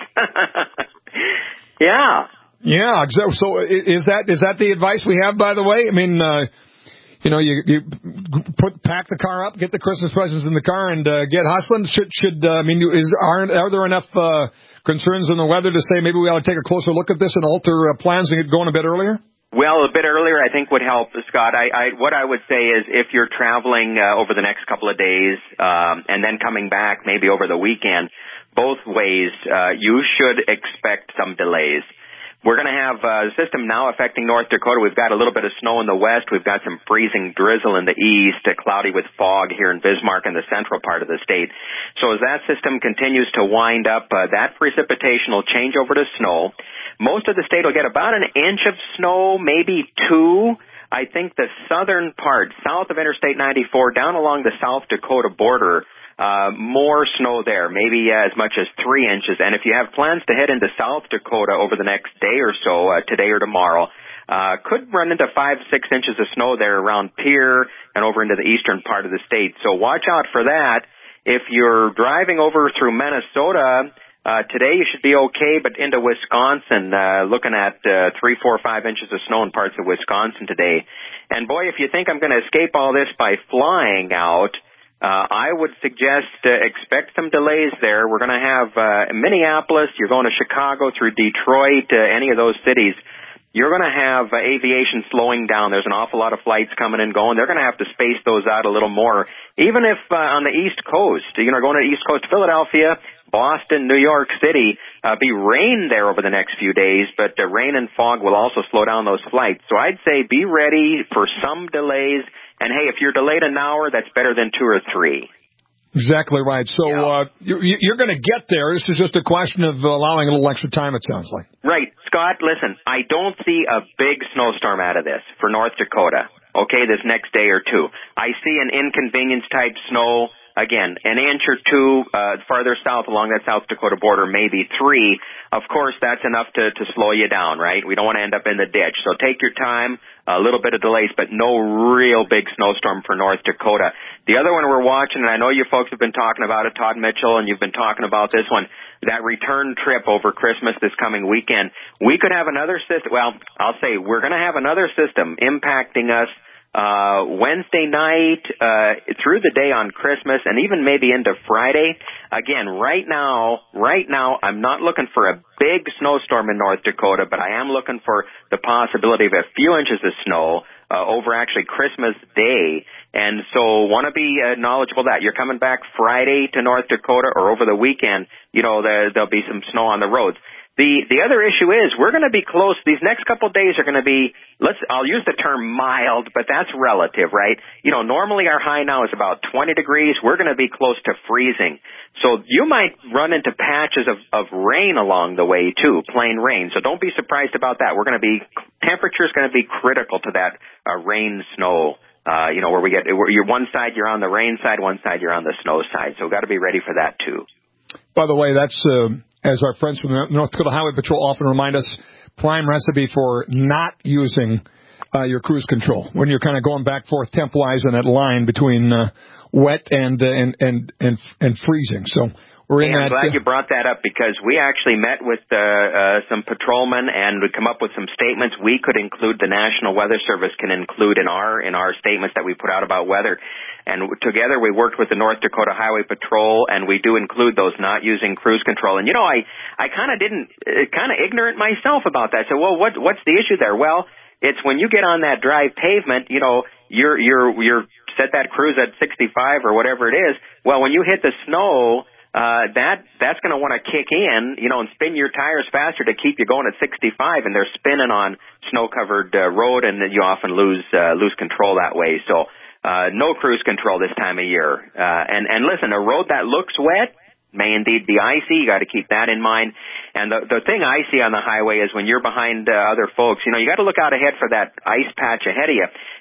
[SPEAKER 16] Yeah.
[SPEAKER 2] Yeah. So is that is that the advice we have, by the way? I mean, uh, you know, you you put pack the car up, get the Christmas presents in the car, and uh, get hustling. Should should uh, I mean, is aren't are there enough uh, concerns in the weather to say maybe we ought to take a closer look at this and alter uh, plans and get going a bit earlier?
[SPEAKER 16] Well, a bit earlier I think would help, Scott. I, I what I would say is if you're traveling uh, over the next couple of days um, and then coming back maybe over the weekend, both ways uh, you should expect some delays. We're going to have a system now affecting North Dakota. We've got a little bit of snow in the west. We've got some freezing drizzle in the east, uh, cloudy with fog here in Bismarck in the central part of the state. So as that system continues to wind up, uh, that precipitation will change over to snow. Most of the state will get about an inch of snow, maybe two. I think the southern part, south of Interstate ninety-four, down along the South Dakota border, Uh, more snow there, maybe uh, as much as three inches. And if you have plans to head into South Dakota over the next day or so, uh, today or tomorrow, uh, could run into five, six inches of snow there around Pierre and over into the eastern part of the state. So watch out for that. If you're driving over through Minnesota, uh, today you should be okay, but into Wisconsin, uh, looking at uh, three, four, five inches of snow in parts of Wisconsin today. And boy, if you think I'm going to escape all this by flying out, Uh, I would suggest uh, expect some delays there. We're going to have uh, Minneapolis, you're going to Chicago through Detroit, uh, any of those cities. You're going to have uh, aviation slowing down. There's an awful lot of flights coming and going. They're going to have to space those out a little more. Even if uh, on the East Coast, you know, going to the East Coast, Philadelphia, Boston, New York City, uh, be rain there over the next few days, but uh, rain and fog will also slow down those flights. So I'd say be ready for some delays. And, hey, if you're delayed an hour, that's better than two or three.
[SPEAKER 2] Exactly right. So uh, you're, you're going to get there. This is just a question of allowing a little extra time, it sounds like.
[SPEAKER 16] Right. Scott, listen, I don't see a big snowstorm out of this for North Dakota, okay, this next day or two. I see an inconvenience-type snow. Again, an inch or two uh, farther south along that South Dakota border, maybe three. Of course, that's enough to, to slow you down, right? We don't want to end up in the ditch. So take your time, a little bit of delays, but no real big snowstorm for North Dakota. The other one we're watching, and I know you folks have been talking about it, Todd Mitchell, and you've been talking about this one, that return trip over Christmas this coming weekend. We could have another system, well, I'll say we're going to have another system impacting us Uh, Wednesday night, uh, through the day on Christmas and even maybe into Friday. Again, right now, right now, I'm not looking for a big snowstorm in North Dakota, but I am looking for the possibility of a few inches of snow, uh, over actually Christmas Day. And so want to be uh, knowledgeable of that. You're coming back Friday to North Dakota or over the weekend, you know, there, there'll be some snow on the roads. The the other issue is we're going to be close. These next couple of days are going to be, let's, I'll use the term mild, but that's relative, right? You know, normally our high now is about twenty degrees. We're going to be close to freezing. So you might run into patches of, of rain along the way too, plain rain. So don't be surprised about that. We're going to be, temperature is going to be critical to that uh, rain, snow. Uh, you know, where we get, where you're one side, you're on the rain side, one side, you're on the snow side. So got to be ready for that too.
[SPEAKER 2] By the way, that's, uh, as our friends from the North Dakota Highway Patrol often remind us, prime recipe for not using uh, your cruise control when you're kind of going back forth temp-wise in that line between uh, wet and, uh, and and and and freezing. So we're in
[SPEAKER 16] hey,
[SPEAKER 2] that.
[SPEAKER 16] I'm glad
[SPEAKER 2] uh,
[SPEAKER 16] you brought that up because we actually met with uh, uh, some patrolmen and we come up with some statements we could include. The National Weather Service can include in our in our statements that we put out about weather. And together we worked with the North Dakota Highway Patrol, and we do include those not using cruise control. And, you know, I, I kind of didn't, uh, kind of ignorant myself about that. So, well, what, what's the issue there? Well, it's when you get on that dry pavement, you know, you're, you're, you're set that cruise at sixty-five or whatever it is. Well, when you hit the snow, uh, that, that's going to want to kick in, you know, and spin your tires faster to keep you going at sixty-five, and they're spinning on snow-covered uh, road, and then you often lose, uh, lose control that way. So, Uh, no cruise control this time of year. Uh, and, and listen, a road that looks wet may indeed be icy. You got to keep that in mind. And the, the thing I see on the highway is when you're behind uh, other folks, you know, you got to look out ahead for that ice patch ahead of you.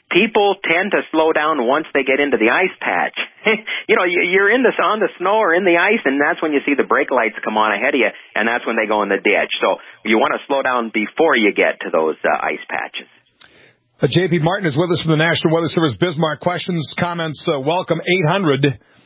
[SPEAKER 16] people tend to slow down once they get into the ice patch. You know, you're in the, on the snow or in the ice, and that's when you see the brake lights come on ahead of you, and that's when they go in the ditch. So you want to slow down before you get to those uh, ice patches.
[SPEAKER 2] Uh, J P Martin is with us from the National Weather Service. Bismarck, questions, comments, uh, welcome. eight hundred,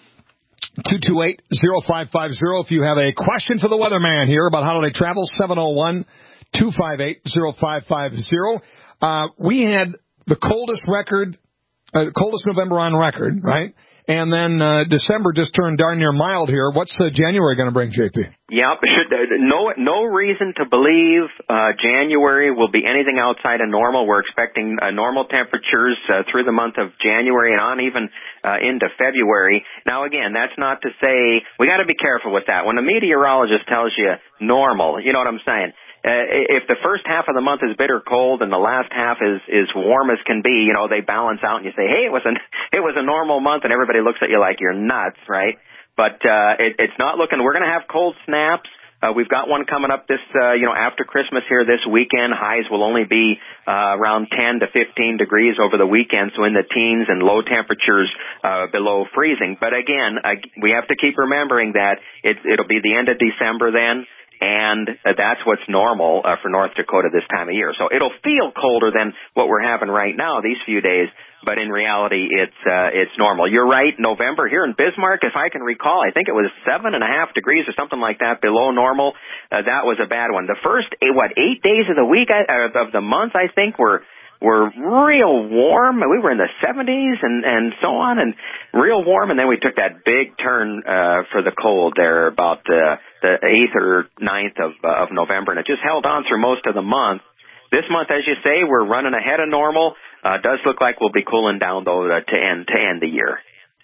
[SPEAKER 2] two two eight, oh five five oh. If you have a question for the weatherman here about holiday travel, seven oh one, two five eight, oh five five oh. Uh, we had the coldest record, uh, coldest November on record, right? And then uh, December just turned darn near mild here. What's uh, January going to bring, J P?
[SPEAKER 16] Yeah, no, no reason to believe uh, January will be anything outside of normal. We're expecting uh, normal temperatures uh, through the month of January and on even uh, into February. Now, again, that's not to say we got to be careful with that. When a meteorologist tells you normal, you know what I'm saying? Uh, if the first half of the month is bitter cold and the last half is is warm as can be, you know, they balance out and you say, hey, it was a it was a normal month, and everybody looks at you like you're nuts, right? But uh, it, it's not looking. We're going to have cold snaps. Uh, we've got one coming up this, uh, you know, after Christmas here this weekend. Highs will only be uh, around ten to fifteen degrees over the weekend, so in the teens, and low temperatures uh, below freezing. But again, uh, we have to keep remembering that it, it'll be the end of December then. And uh, that's what's normal uh, for North Dakota this time of year. So it'll feel colder than what we're having right now these few days, but in reality, it's uh, it's normal. You're right. November here in Bismarck, if I can recall, I think it was seven and a half degrees or something like that below normal. Uh, that was a bad one. The first eight, what eight days of the week uh, of the month, I think, were. were real warm. We were in the seventies and, and so on, and real warm, and then we took that big turn uh, for the cold there about uh, the eighth or ninth of, uh, of November, and it just held on through most of the month. This month, as you say, we're running ahead of normal. Uh, does look like we'll be cooling down, though, uh, to end to end the year.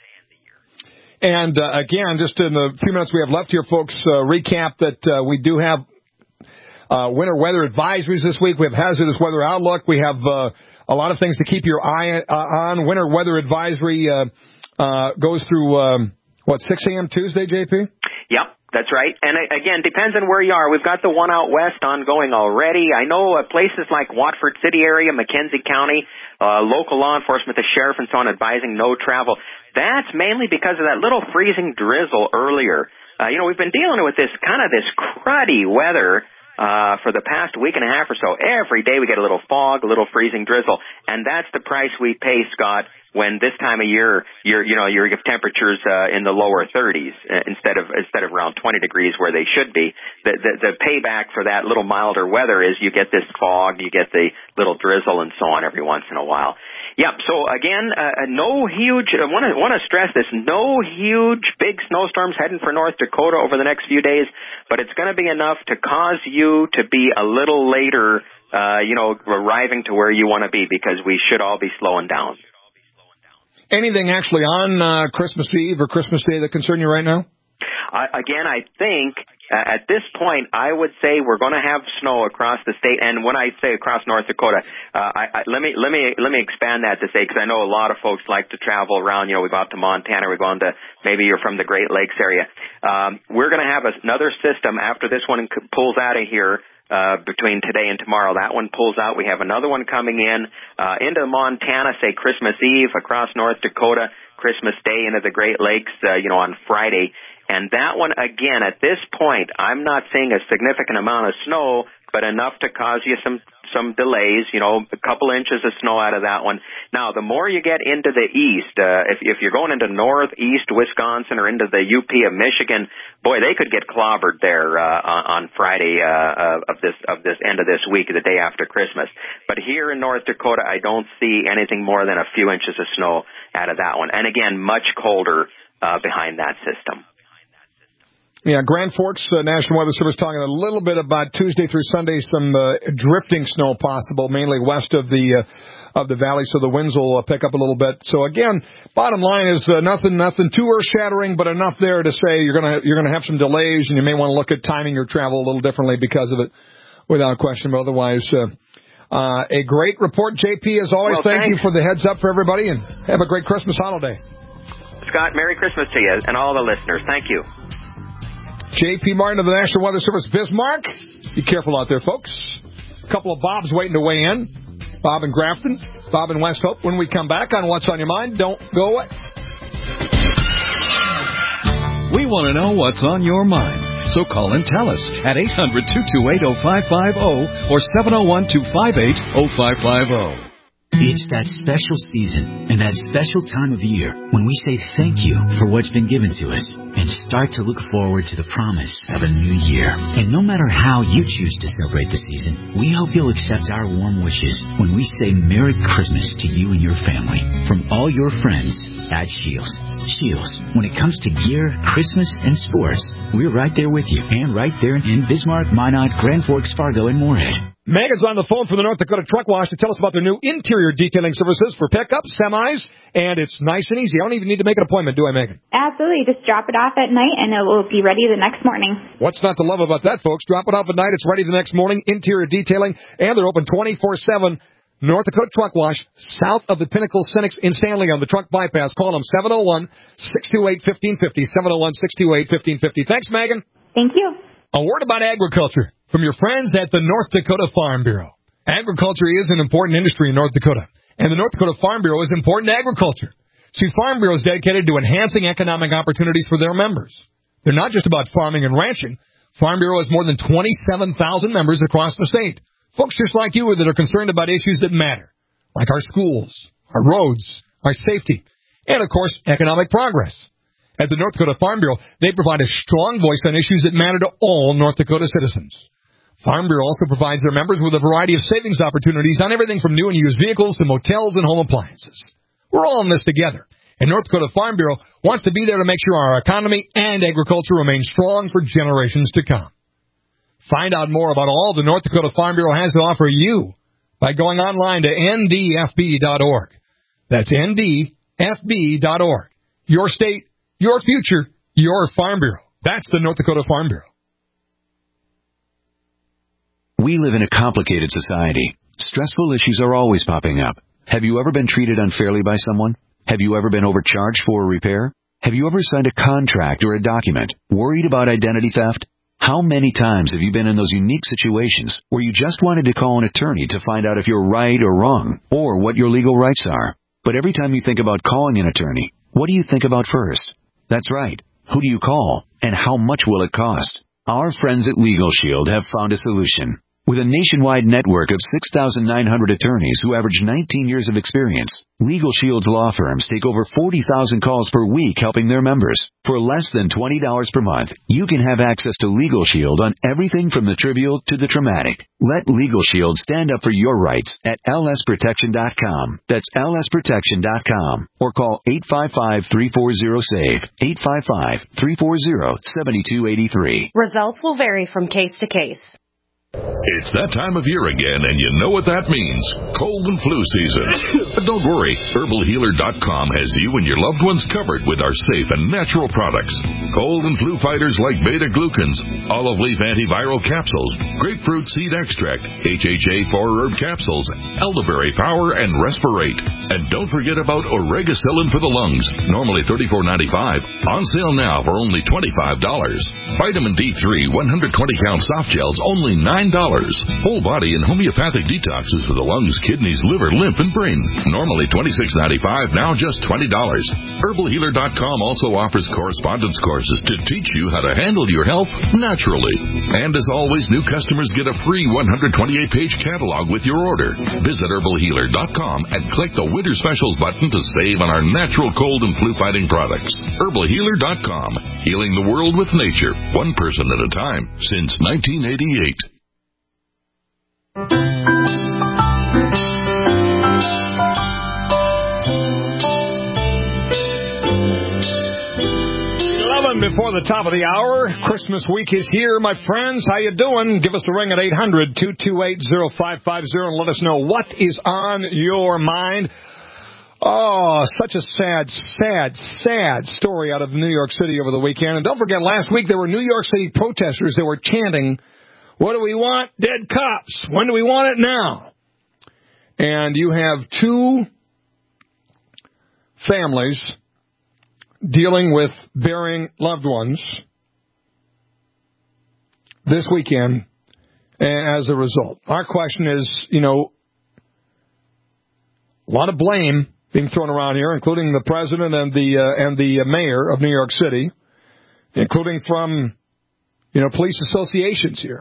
[SPEAKER 2] And, uh, again, just in the few minutes we have left here, folks, uh, recap that uh, we do have Uh, winter weather advisories this week. We have hazardous weather outlook. We have uh, a lot of things to keep your eye uh, on. Winter weather advisory uh, uh, goes through, um, what, six a.m. Tuesday, J P?
[SPEAKER 16] Yep, that's right. And again, depends on where you are. We've got the one out west ongoing already. I know uh, places like Watford City area, McKenzie County, uh, local law enforcement, the sheriff and so on advising no travel. That's mainly because of that little freezing drizzle earlier. Uh, you know, we've been dealing with this kind of this cruddy weather Uh, for the past week and a half or so. Every day we get a little fog, a little freezing drizzle, and that's the price we pay, Scott, when this time of year you're, you know, your temperatures uh, in the lower thirties uh, instead of instead of around twenty degrees where they should be. The, the the payback for that little milder weather is you get this fog, you get the little drizzle, and so on every once in a while. Yep. So again, uh, no huge. I want to want to stress this: no huge big snowstorms heading for North Dakota over the next few days, but it's going to be enough to cause you to be a little later, uh, you know, arriving to where you want to be, because we should all be slowing down.
[SPEAKER 2] Anything actually on uh, Christmas Eve or Christmas Day that concern you right now?
[SPEAKER 16] Uh, again, I think uh, at this point, I would say we're going to have snow across the state. And when I say across North Dakota, uh, I, I, let me let me let me expand that to say, because I know a lot of folks like to travel around. You know, we go out to Montana, we go on to, maybe you're from the Great Lakes area. Um, we're going to have another system after this one pulls out of here. Uh, between today and tomorrow, that one pulls out. We have another one coming in, uh, into Montana, say Christmas Eve, across North Dakota, Christmas Day into the Great Lakes, uh, you know, on Friday. And that one, again, at this point, I'm not seeing a significant amount of snow, but enough to cause you some some delays, you know, a couple inches of snow out of that one. Now, the more you get into the east, uh, if, if you're going into northeast Wisconsin or into the U P of Michigan, boy, they could get clobbered there uh, on Friday uh, of this of this end of this week, the day after Christmas. But here in North Dakota, I don't see anything more than a few inches of snow out of that one. And again, much colder uh, behind that system.
[SPEAKER 2] Yeah, Grand Forks uh, National Weather Service talking a little bit about Tuesday through Sunday, some uh, drifting snow possible, mainly west of the uh, of the valley, so the winds will uh, pick up a little bit. So again, bottom line is uh, nothing nothing too earth-shattering, but enough there to say you're gonna you're gonna have some delays, and you may want to look at timing your travel a little differently because of it, without question. But otherwise, uh, uh, a great report, J P. As always,
[SPEAKER 16] well,
[SPEAKER 2] thank you for the heads up for everybody, and have a great Christmas holiday.
[SPEAKER 16] Scott, Merry Christmas to you and all the listeners. Thank you.
[SPEAKER 2] J P. Martin of the National Weather Service, Bismarck. Be careful out there, folks. A couple of Bobs waiting to weigh in. Bob in Grafton, Bob in West Hope. When we come back on What's on Your Mind, don't go away.
[SPEAKER 5] We want to know what's on your mind. So call and tell us at eight hundred, two two eight, oh five five oh or seven oh one, two five eight, oh five five oh.
[SPEAKER 17] It's that special season and that special time of year when we say thank you for what's been given to us and start to look forward to the promise of a new year. And no matter how you choose to celebrate the season, we hope you'll accept our warm wishes when we say Merry Christmas to you and your family from all your friends at Shields. Shields, when it comes to gear, Christmas, and sports, we're right there with you and right there in Bismarck, Minot, Grand Forks, Fargo, and Moorhead.
[SPEAKER 2] Megan's on the phone from the North Dakota Truck Wash to tell us about their new interior detailing services for pickups, semis, and it's nice and easy. I don't even need to make an appointment, do I, Megan?
[SPEAKER 18] Absolutely. Just drop it off at night, and it will be ready the next morning.
[SPEAKER 2] What's not to love about that, folks? Drop it off at night, it's ready the next morning, interior detailing, and they're open twenty-four seven. North Dakota Truck Wash, south of the Pinnacle Cynics in Stanley on the truck bypass. Call them seven oh one, six two eight, one five five oh, seven oh one, six two eight, one five five oh. Thanks, Megan.
[SPEAKER 18] Thank you.
[SPEAKER 2] A word about agriculture from your friends at the North Dakota Farm Bureau. Agriculture is an important industry in North Dakota, and the North Dakota Farm Bureau is important to agriculture. See, Farm Bureau is dedicated to enhancing economic opportunities for their members. They're not just about farming and ranching. Farm Bureau has more than twenty-seven thousand members across the state. Folks just like you that are concerned about issues that matter, like our schools, our roads, our safety, and, of course, economic progress. At the North Dakota Farm Bureau, they provide a strong voice on issues that matter to all North Dakota citizens. Farm Bureau also provides their members with a variety of savings opportunities on everything from new and used vehicles to motels and home appliances. We're all in this together, and North Dakota Farm Bureau wants to be there to make sure our economy and agriculture remain strong for generations to come. Find out more about all the North Dakota Farm Bureau has to offer you by going online to N D F B dot org. That's N D F B dot org. Your state, your future, your Farm Bureau. That's the North Dakota Farm Bureau.
[SPEAKER 19] We live in a complicated society. Stressful issues are always popping up. Have you ever been treated unfairly by someone? Have you ever been overcharged for a repair? Have you ever signed a contract or a document worried about identity theft? How many times have you been in those unique situations where you just wanted to call an attorney to find out if you're right or wrong, or what your legal rights are? But every time you think about calling an attorney, what do you think about first? That's right. Who do you call, and how much will it cost? Our friends at Legal Shield have found a solution. With a nationwide network of six thousand nine hundred attorneys who average nineteen years of experience, Legal Shield's law firms take over forty thousand calls per week helping their members. For less than twenty dollars per month, you can have access to Legal Shield on everything from the trivial to the traumatic. Let Legal Shield stand up for your rights at L S protection dot com. That's L S protection dot com. Or call eight five five, three four zero, S A V E, eight five five, three four zero, seven two eight three.
[SPEAKER 20] Results will vary from case to case.
[SPEAKER 21] It's that time of year again, and you know what that means. Cold and flu season. But don't worry, herbal healer dot com has you and your loved ones covered with our safe and natural products. Cold and flu fighters like beta-glucans, olive leaf antiviral capsules, grapefruit seed extract, H H A four herb capsules, elderberry power, and respirate. And don't forget about oregacillin for the lungs, normally thirty-four ninety-five, on sale now for only twenty-five dollars. Vitamin D three one hundred twenty count soft gels, only nine dollars. Whole body and homeopathic detoxes for the lungs, kidneys, liver, lymph, and brain. Normally twenty-six ninety-five, now just twenty dollars. herbal healer dot com also offers correspondence courses to teach you how to handle your health naturally. And as always, new customers get a free one hundred twenty-eight page catalog with your order. Visit herbal healer dot com and click the Winter Specials button to save on our natural cold and flu fighting products. herbal healer dot com, healing the world with nature, one person at a time, since nineteen eighty-eight.
[SPEAKER 2] eleven before the top of the hour. Christmas week is here, my friends. How you doing? Give us a ring at eight hundred, two two eight, oh five five oh and let us know what is on your mind. Oh, such a sad, sad, sad story out of New York City over the weekend. And don't forget, last week there were New York City protesters that were chanting, "What do we want? Dead cops. When do we want it now?" And you have two families dealing with burying loved ones this weekend as a result. Our question is, you know, A lot of blame being thrown around here, including the president and the uh, and the mayor of New York City, including from, you know, police associations here.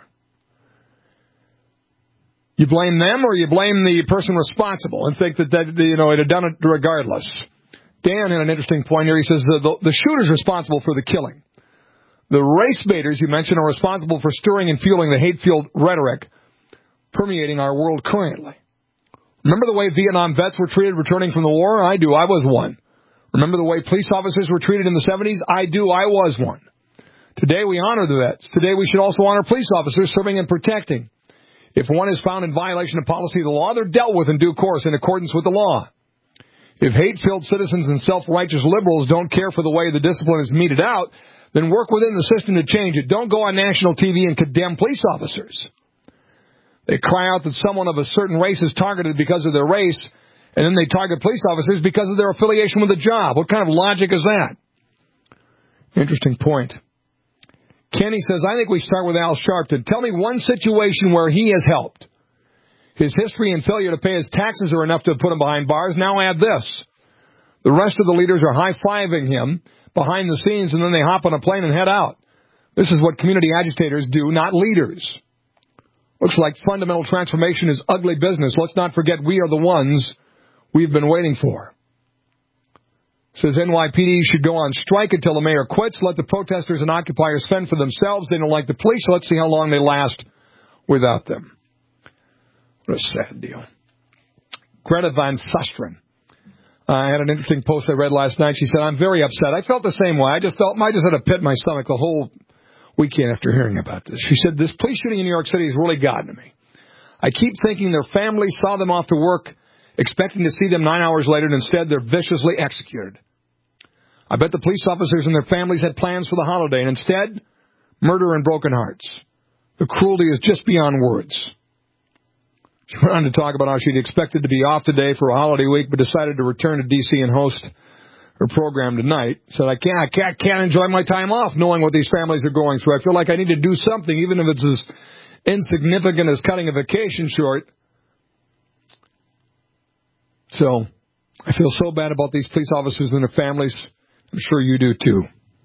[SPEAKER 2] You blame them or you blame the person responsible and think that, that you know, it had done it regardless. Dan had an interesting point here. He says the, the, the shooter's responsible for the killing. The race baiters you mentioned are responsible for stirring and fueling the hate-filled rhetoric permeating our world currently. Remember the way Vietnam vets were treated returning from the war? I do. I was one. Remember the way police officers were treated in the seventies? I do. I was one. Today we honor the vets. Today we should also honor police officers serving and protecting. If one is found in violation of policy of the law, they're dealt with in due course in accordance with the law. If hate-filled citizens and self-righteous liberals don't care for the way the discipline is meted out, then work within the system to change it. Don't go on national T V and condemn police officers. They cry out that someone of a certain race is targeted because of their race, and then they target police officers because of their affiliation with the job. What kind of logic is that? Interesting point. Kenny says, I think we start with Al Sharpton. Tell me one situation where he has helped. His history and failure to pay his taxes are enough to put him behind bars. Now add this. The rest of the leaders are high-fiving him behind the scenes, and then they hop on a plane and head out. This is what community agitators do, not leaders. Looks like fundamental transformation is ugly business. Let's not forget we are the ones we've been waiting for. Says N Y P D should go on strike until the mayor quits. Let the protesters and occupiers fend for themselves. They don't like the police, so let's see how long they last without them. What a sad deal. Greta Van Susteren. Uh, I had an interesting post I read last night. She said, I'm very upset. I felt the same way. I just felt, I just had a pit in my stomach the whole weekend after hearing about this. She said, this police shooting in New York City has really gotten to me. I keep thinking their families saw them off to work, expecting to see them nine hours later, and instead they're viciously executed. I bet the police officers and their families had plans for the holiday, and instead, murder and broken hearts. The cruelty is just beyond words. She went on to talk about how she'd expected to be off today for a holiday week, but decided to return to D C and host her program tonight. Said, I can't, I can't, can't enjoy my time off knowing what these families are going through. I feel like I need to do something, even if it's as insignificant as cutting a vacation short. So, I feel so bad about these police officers and their families. I'm sure you do too.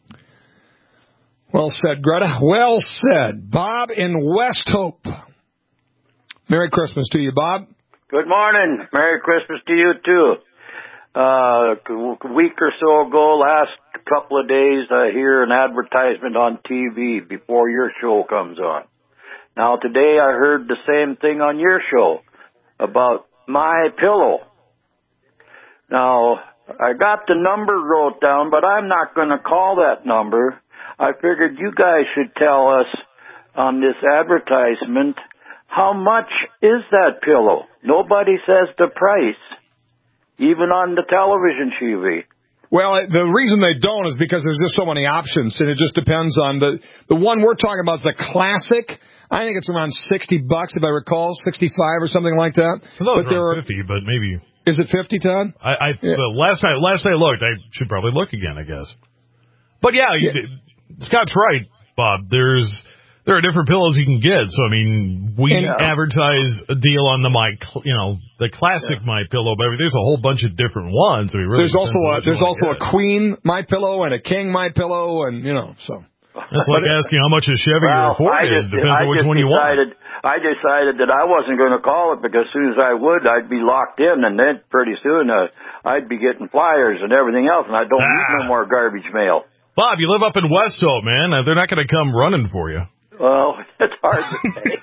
[SPEAKER 2] Well said, Greta. Well said. Bob in West Hope. Merry Christmas to you, Bob.
[SPEAKER 1] Good morning. Merry Christmas to you too. Uh, a week or so ago, last couple of days, I hear an advertisement on T V before your show comes on. Now today I heard the same thing on your show about My Pillow. Now, I got the number wrote down, but I'm not going to call that number. I figured you guys should tell us on this advertisement, how much is that pillow? Nobody says the price, even on the television T V.
[SPEAKER 2] Well, the reason they don't is because there's just so many options, and it just depends on the the one we're talking about is the classic. I think it's around sixty bucks, if I recall, sixty-five or something like that.
[SPEAKER 4] I thought it was around fifty, but maybe.
[SPEAKER 2] Is it fifty, Todd?
[SPEAKER 4] I, I
[SPEAKER 2] yeah.
[SPEAKER 4] the last I last I looked, I should probably look again, I guess. But yeah, yeah. You, Scott's right, Bob. There's there are different pillows you can get. So I mean, we and, uh, advertise a deal on the my, you know, the classic yeah. My Pillow, but I mean, there's a whole bunch of different ones. I mean, really
[SPEAKER 2] there's also a, there's also get. a queen My Pillow and a king My Pillow, and you know, so.
[SPEAKER 4] That's like asking how much a Chevy
[SPEAKER 1] well,
[SPEAKER 4] or a Ford
[SPEAKER 1] I
[SPEAKER 4] is.
[SPEAKER 1] Just,
[SPEAKER 4] Depends
[SPEAKER 1] I
[SPEAKER 4] on which
[SPEAKER 1] just
[SPEAKER 4] one you
[SPEAKER 1] decided,
[SPEAKER 4] want.
[SPEAKER 1] I decided that I wasn't going to call it because as soon as I would, I'd be locked in, and then pretty soon uh, I'd be getting flyers and everything else, and I don't ah. need no more garbage mail.
[SPEAKER 4] Bob, you live up in West Hope, man. They're not going to come running for you.
[SPEAKER 1] Well, it's hard to say.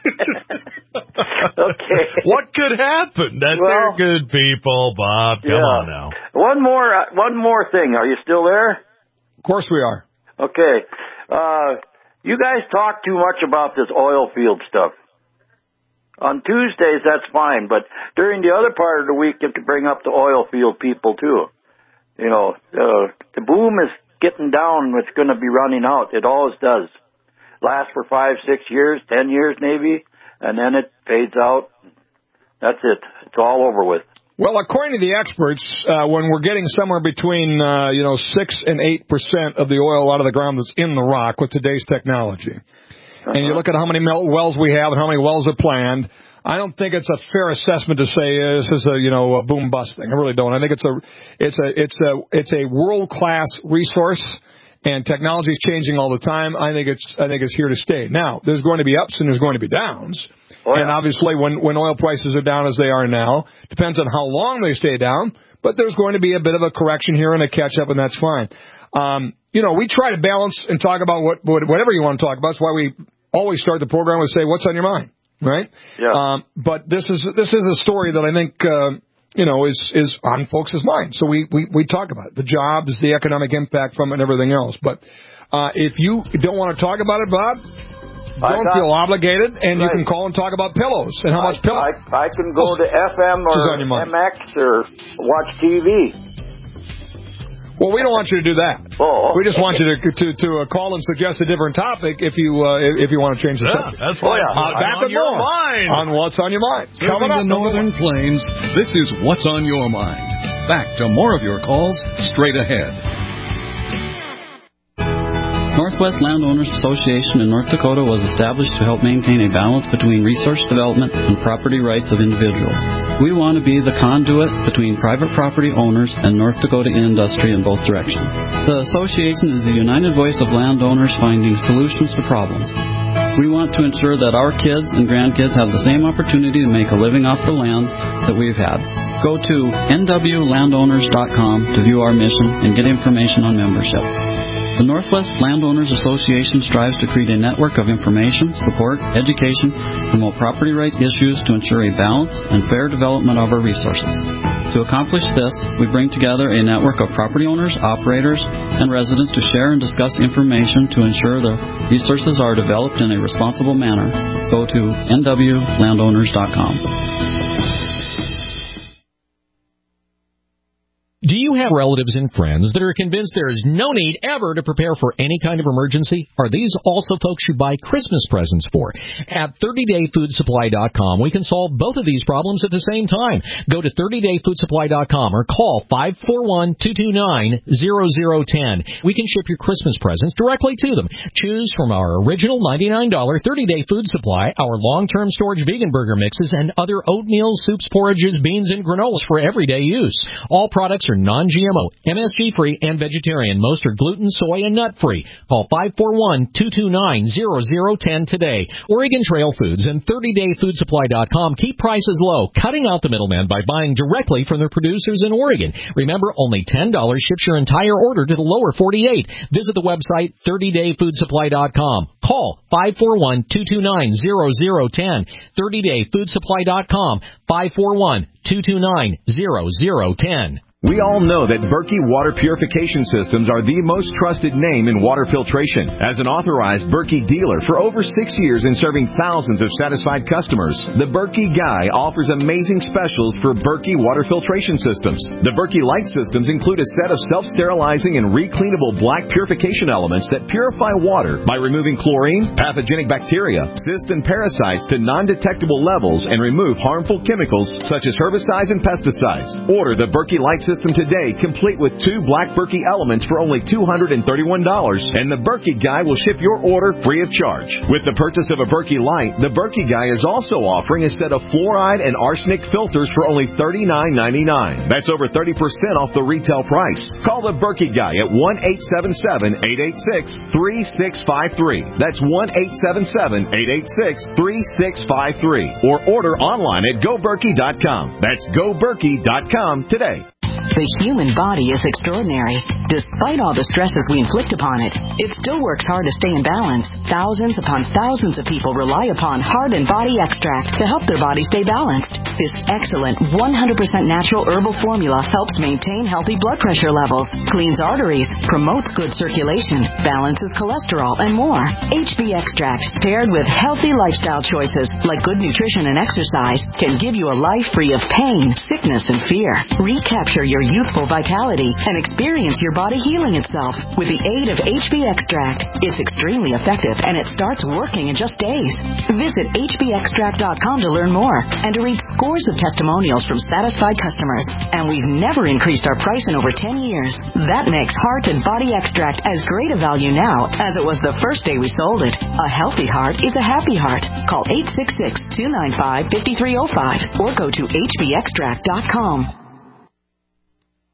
[SPEAKER 1] Okay.
[SPEAKER 4] What could happen? That well, they're good people, Bob. Come
[SPEAKER 1] yeah.
[SPEAKER 4] on now.
[SPEAKER 1] One more, uh, one more thing. Are you still there?
[SPEAKER 2] Of course we are.
[SPEAKER 1] Okay. Uh, you guys talk too much about this oil field stuff. On Tuesdays, that's fine, but during the other part of the week, you have to bring up the oil field people too. You know, uh, the boom is getting down. It's going to be running out. It always does. Lasts for five, six years, ten years maybe, and then it fades out. That's it. It's all over with.
[SPEAKER 2] Well, according to the experts, uh, when we're getting somewhere between, uh, you know, six and eight percent of the oil out of the ground that's in the rock with today's technology, uh-huh. and you look at how many wells we have and how many wells are planned, I don't think it's a fair assessment to say uh, this is a you know a boom bust thing. I really don't. I think it's a it's a it's a it's a world class resource, and technology is changing all the time. I think it's I think it's here to stay. Now there's going to be ups and there's going to be downs, oh, yeah. and obviously when when oil prices are down as they are now, depends on how long they stay down. But there's going to be a bit of a correction here and a catch up, and that's fine. Um, you know, we try to balance and talk about what, what whatever you want to talk about. That's why we always start the program with say, "What's on your mind?" Right?
[SPEAKER 1] Yeah.
[SPEAKER 2] Um, but this is this is a story that I think uh, you know is is on folks' mind. So we, we we talk about it, the jobs, the economic impact from it, and everything else. But uh, if you don't want to talk about it, Bob, don't
[SPEAKER 1] got,
[SPEAKER 2] feel obligated, and right. you can call and talk about pillows and how
[SPEAKER 1] I,
[SPEAKER 2] much pillows.
[SPEAKER 1] I, I can go to F M or M X or watch T V.
[SPEAKER 2] Well, we don't want you to do that.
[SPEAKER 1] Oh, okay.
[SPEAKER 2] We just want you to to, to uh, call and suggest a different topic if you uh, if you want to change the
[SPEAKER 4] yeah,
[SPEAKER 2] subject.
[SPEAKER 4] That's why
[SPEAKER 2] oh, yeah.
[SPEAKER 4] uh, back on your
[SPEAKER 2] more.
[SPEAKER 4] mind.
[SPEAKER 2] On What's on Your Mind.
[SPEAKER 5] Serving
[SPEAKER 2] Coming up,
[SPEAKER 5] the Northern Plains, this is What's on Your Mind. Back to more of your calls straight ahead.
[SPEAKER 6] Northwest Landowners Association in North Dakota was established to help maintain a balance between resource development and property rights of individuals. We want to be the conduit between private property owners and North Dakota industry in both directions. The association is the united voice of landowners finding solutions to problems. We want to ensure that our kids and grandkids have the same opportunity to make a living off the land that we've had. Go to N W landowners dot com to view our mission and get information on membership. The Northwest Landowners Association strives to create a network of information, support, education, promote property rights issues to ensure a balanced and fair development of our resources. To accomplish this, we bring together a network of property owners, operators, and residents to share and discuss information to ensure the resources are developed in a responsible manner. Go to N W landowners dot com.
[SPEAKER 22] Do you have relatives and friends that are convinced there is no need ever to prepare for any kind of emergency? Are these also folks you buy Christmas presents for? At thirty day food supply dot com, we can solve both of these problems at the same time. Go to thirty day food supply dot com or call five four one, two two nine, zero zero one zero. We can ship your Christmas presents directly to them. Choose from our original ninety-nine dollars thirty day food supply, our long-term storage vegan burger mixes, and other oatmeal, soups, porridges, beans, and granolas for everyday use. All products are non G M O, M S G free, and vegetarian. Most are gluten, soy, and nut free. Call five four one, two two nine, zero zero one zero today. Oregon Trail Foods and thirty day food supply dot com keep prices low, cutting out the middleman by buying directly from their producers in Oregon. Remember, only ten dollars ships your entire order to the lower forty-eight. Visit the website thirty day food supply dot com. Call five four one, two two nine, zero zero one zero. thirty day food supply dot com, five four one, two two nine, zero zero one zero.
[SPEAKER 23] We all know that Berkey Water Purification Systems are the most trusted name in water filtration. As an authorized Berkey dealer for over six years and serving thousands of satisfied customers, the Berkey Guy offers amazing specials for Berkey Water Filtration Systems. The Berkey Light Systems include a set of self-sterilizing and recleanable black purification elements that purify water by removing chlorine, pathogenic bacteria, cysts, and parasites to non-detectable levels and remove harmful chemicals such as herbicides and pesticides. Order the Berkey Light System today, complete with two black Berkey elements for only two hundred thirty-one dollars, and the Berkey Guy will ship your order free of charge. With the purchase of a Berkey Light, the Berkey Guy is also offering a set of fluoride and arsenic filters for only thirty-nine ninety-nine. That's over thirty percent off the retail price. Call the Berkey Guy at one eight seven seven, eight eight six, three six five three. That's one eight seven seven, eight eight six, three six five three. Or order online at go berkey dot com. That's go berkey dot com today.
[SPEAKER 24] The human body is extraordinary. Despite all the stresses we inflict upon it, it still works hard to stay in balance. Thousands upon thousands of people rely upon Heart and Body Extract to help their body stay balanced. This excellent one hundred percent natural herbal formula helps maintain healthy blood pressure levels, cleans arteries, promotes good circulation, balances cholesterol, and more. H B Extract, paired with healthy lifestyle choices like good nutrition and exercise, can give you a life free of pain, sickness and fear. Recapture your youthful vitality and experience your body healing itself with the aid of H B Extract. It's extremely effective and it starts working in just days. Visit H B extract dot com to learn more and to read scores of testimonials from satisfied customers. And we've never increased our price in over ten years. That makes Heart and Body Extract as great a value now as it was the first day we sold it. A healthy heart is a happy heart. Call eight six six, two nine five, five three zero five or go to H B extract dot com.